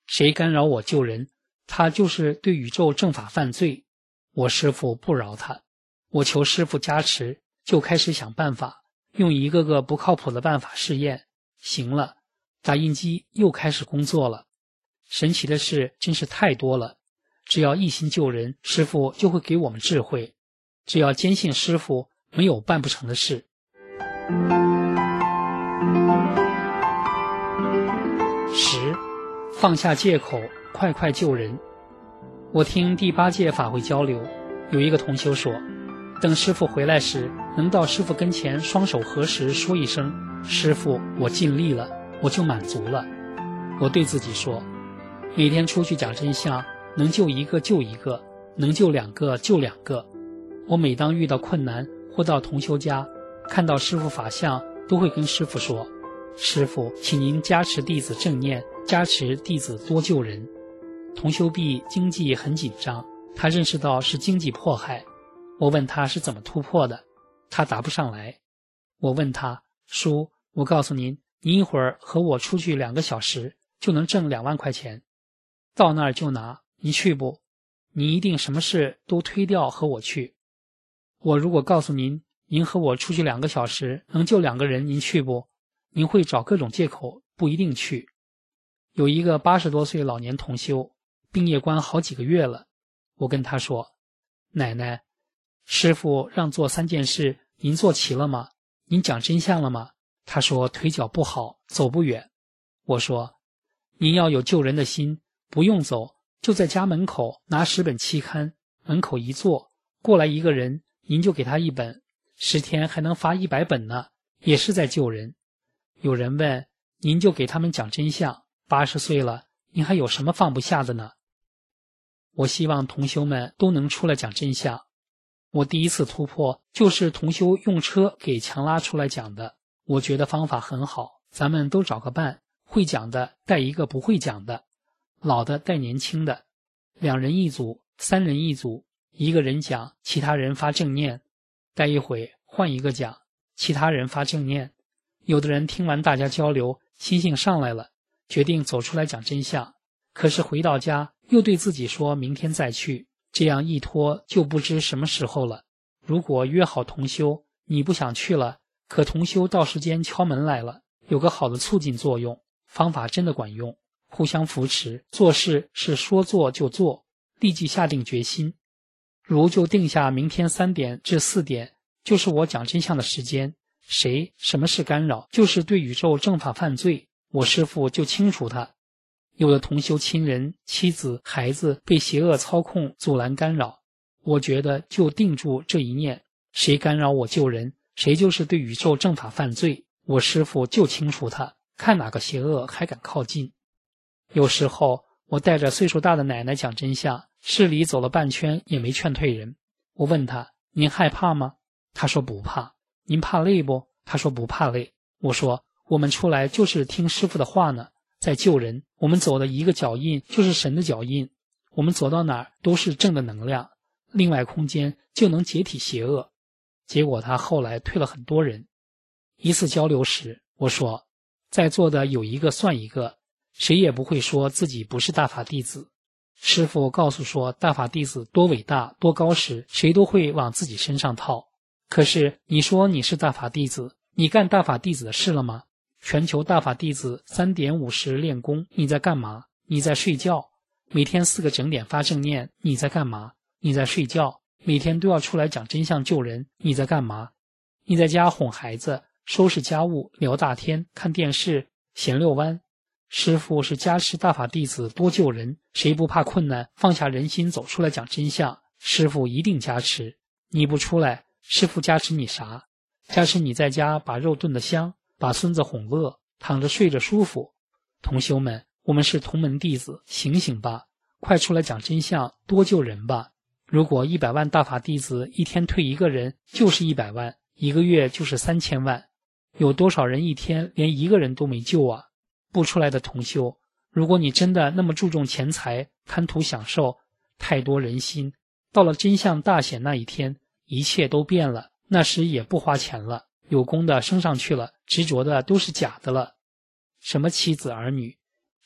谁干扰我救人，他就是对宇宙正法犯罪，我师父不饶他。我求师父加持，就开始想办法，用一个个不靠谱的办法试验，行了，打印机又开始工作了。神奇的事真是太多了，只要一心救人，师父就会给我们智慧，只要坚信师父，没有办不成的事。10. 放下借口，快快救人。我听第8届法会交流，有一个同修说，等师父回来时，能到师父跟前双手合十说一声，师父，我尽力了，我就满足了。我对自己说，每天出去讲真相，能救一个救一个，能救2个救2个。我每当遇到困难或到同修家，看到师父法相，都会跟师父说，师父，请您加持弟子正念，加持弟子多救人。同修毕经济很紧张，他认识到是经济迫害。我问他是怎么突破的，他答不上来。我问他，叔，我告诉您，您一会儿和我出去2个小时，就能挣2万块钱，到那儿就拿，您去不？你一定什么事都推掉和我去。我如果告诉您，您和我出去2个小时能救2个人，您去不？您会找各种借口，不一定去。有一个80多岁老年同修，病业关好几个月了。我跟他说，奶奶，师父让做3件事，您做齐了吗？您讲真相了吗？他说腿脚不好，走不远。我说，您要有救人的心，不用走，就在家门口拿10本期刊，门口一坐，过来一个人，您就给他1本，10天还能发100本呢，也是在救人。有人问，您就给他们讲真相，80岁了，您还有什么放不下的呢？我希望同修们都能出来讲真相。我第一次突破就是同修用车给强拉出来讲的，我觉得方法很好，咱们都找个伴，会讲的带一个不会讲的，老的带年轻的，2人一组，3人一组，一个人讲，其他人发正念，待一会换一个讲，其他人发正念。有的人听完大家交流，心性上来了，决定走出来讲真相，可是回到家又对自己说明天再去，这样一拖就不知什么时候了。如果约好同修，你不想去了，可同修到时间敲门来了，有个好的促进作用，方法真的管用，互相扶持，做事是说做就做，立即下定决心。如就定下明天3点至4点，就是我讲真相的时间，谁什么事干扰，就是对宇宙正法犯罪，我师父就清除他。有的同修亲人、妻子、孩子被邪恶操控、阻拦干扰，我觉得就定住这一念，谁干扰我救人，谁就是对宇宙正法犯罪，我师父就清除他，看哪个邪恶还敢靠近。有时候我带着岁数大的奶奶讲真相，市里走了半圈也没劝退人。我问他，您害怕吗？他说不怕。您怕累不？他说不怕累。我说，我们出来就是听师父的话呢，在救人，我们走的一个脚印就是神的脚印，我们走到哪儿都是正的能量，另外空间就能解体邪恶。结果他后来退了很多人。一次交流时，我说，在座的有一个算一个，谁也不会说自己不是大法弟子。师父告诉说大法弟子多伟大多高时，谁都会往自己身上套。可是你说你是大法弟子，你干大法弟子的事了吗？全球大法弟子3点50练功，你在干嘛？你在睡觉。每天4个整点发正念，你在干嘛？你在睡觉。每天都要出来讲真相救人，你在干嘛？你在家哄孩子，收拾家务，聊大天，看电视，闲遛弯。师父是加持大法弟子多救人，谁不怕困难，放下人心走出来讲真相，师父一定加持。你不出来，师父加持你啥？加持你在家把肉炖得香，把孙子哄乐，躺着睡着舒服。同修们，我们是同门弟子，醒醒吧，快出来讲真相，多救人吧。如果100万大法弟子一天退1个人，就是100万，1个月就是3000万，有多少人一天连1个人都没救啊？不出来的同修，如果你真的那么注重钱财，贪图享受，太多人心，到了真相大显那一天，一切都变了，那时也不花钱了，有功的升上去了，执着的都是假的了。什么妻子儿女，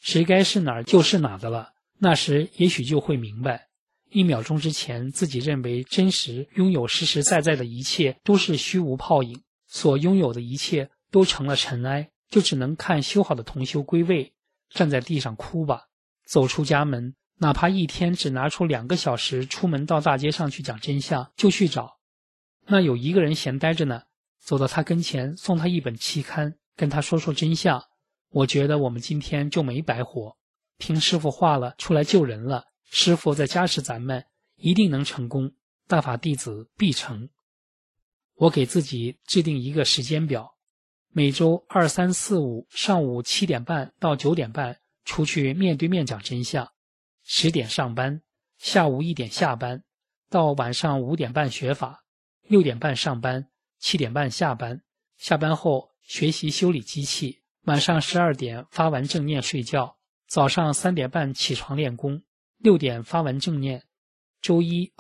谁该是哪儿就是哪的了，那时也许就会明白，1秒钟之前自己认为真实拥有实实在在的一切都是虚无泡影，所拥有的一切都成了尘埃，就只能看修好的同修归位，站在地上哭吧。走出家门，哪怕一天只拿出2个小时出门到大街上去讲真相，就去找。那有一个人闲呆着呢，走到他跟前，送他一本期刊，跟他说说真相。我觉得我们今天就没白活，听师父话了，出来救人了，师父在加持咱们，一定能成功，大法弟子必成。我给自己制定一个时间表，每周2、3、4、5上午7点半到9点半出去面对面讲真相，10点上班，下午1点下班，到晚上5点半学法，6点半上班，7点半下班，下班后学习修理机器，晚上12点发完正念睡觉，早上3点半起床练功，6点发完正念，周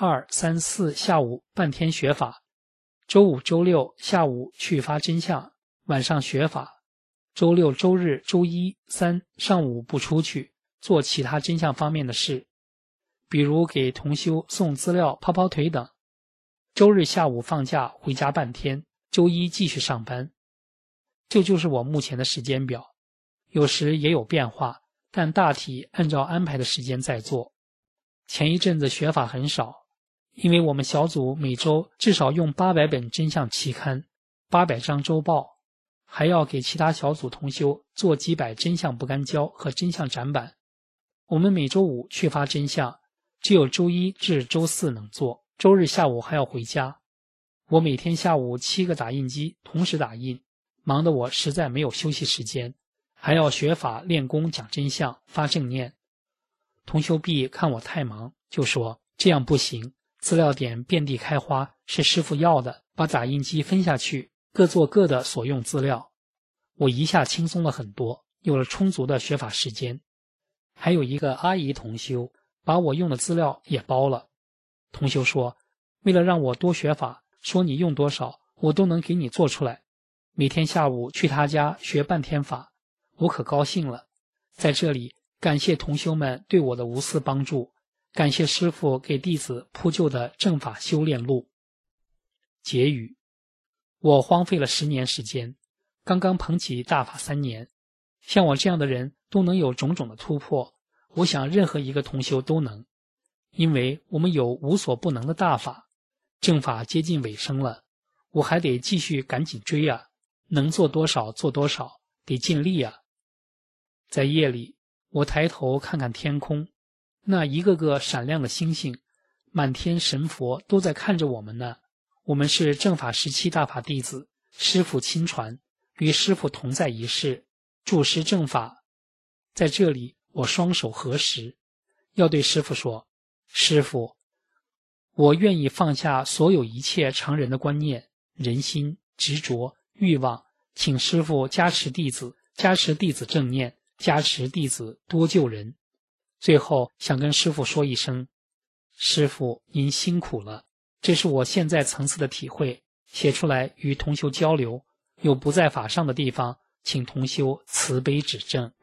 1、2、3、4下午半天学法，周5、周6下午去发真相，晚上学法，周6、周日、周1、3上午不出去，做其他真相方面的事，比如给同修送资料、跑跑腿等。周日下午放假回家半天，周1继续上班。这就是我目前的时间表，有时也有变化，但大体按照安排的时间在做。前一阵子学法很少，因为我们小组每周至少用800本真相期刊，800张周报，还要给其他小组同修做几百真相不干胶和真相展板。我们每周5去发真相，只有周1至周4能做，周日下午还要回家。我每天下午7个打印机同时打印，忙得我实在没有休息时间，还要学法练功讲真相发正念。同修 B 看我太忙，就说这样不行，资料点遍地开花是师父要的，把打印机分下去，各做各的所用资料。我一下轻松了很多，有了充足的学法时间。还有一个阿姨同修把我用的资料也包了。同修说，为了让我多学法，说你用多少我都能给你做出来。每天下午去他家学半天法，我可高兴了。在这里感谢同修们对我的无私帮助，感谢师父给弟子铺就的正法修炼路。结语：我荒废了10年时间，刚刚捧起大法3年，像我这样的人都能有种种的突破，我想任何一个同修都能，因为我们有无所不能的大法。正法接近尾声了，我还得继续赶紧追啊，能做多少做多少，得尽力啊。在夜里，我抬头看看天空，那一个个闪亮的星星，满天神佛都在看着我们呢。我们是正法17大法弟子，师父亲传，与师父同在一世，助师正法。在这里，我双手合十，要对师父说，师父，我愿意放下所有一切常人的观念、人心、执着、欲望，请师父加持弟子，加持弟子正念，加持弟子多救人。最后想跟师父说一声，师父您辛苦了，这是我现在层次的体会，写出来与同修交流，有不在法上的地方，请同修慈悲指正。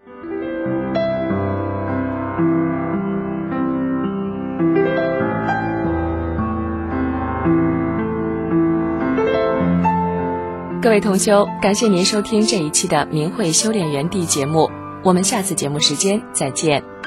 各位同修，感谢您收听这一期的明慧修炼园地节目，我们下次节目时间再见。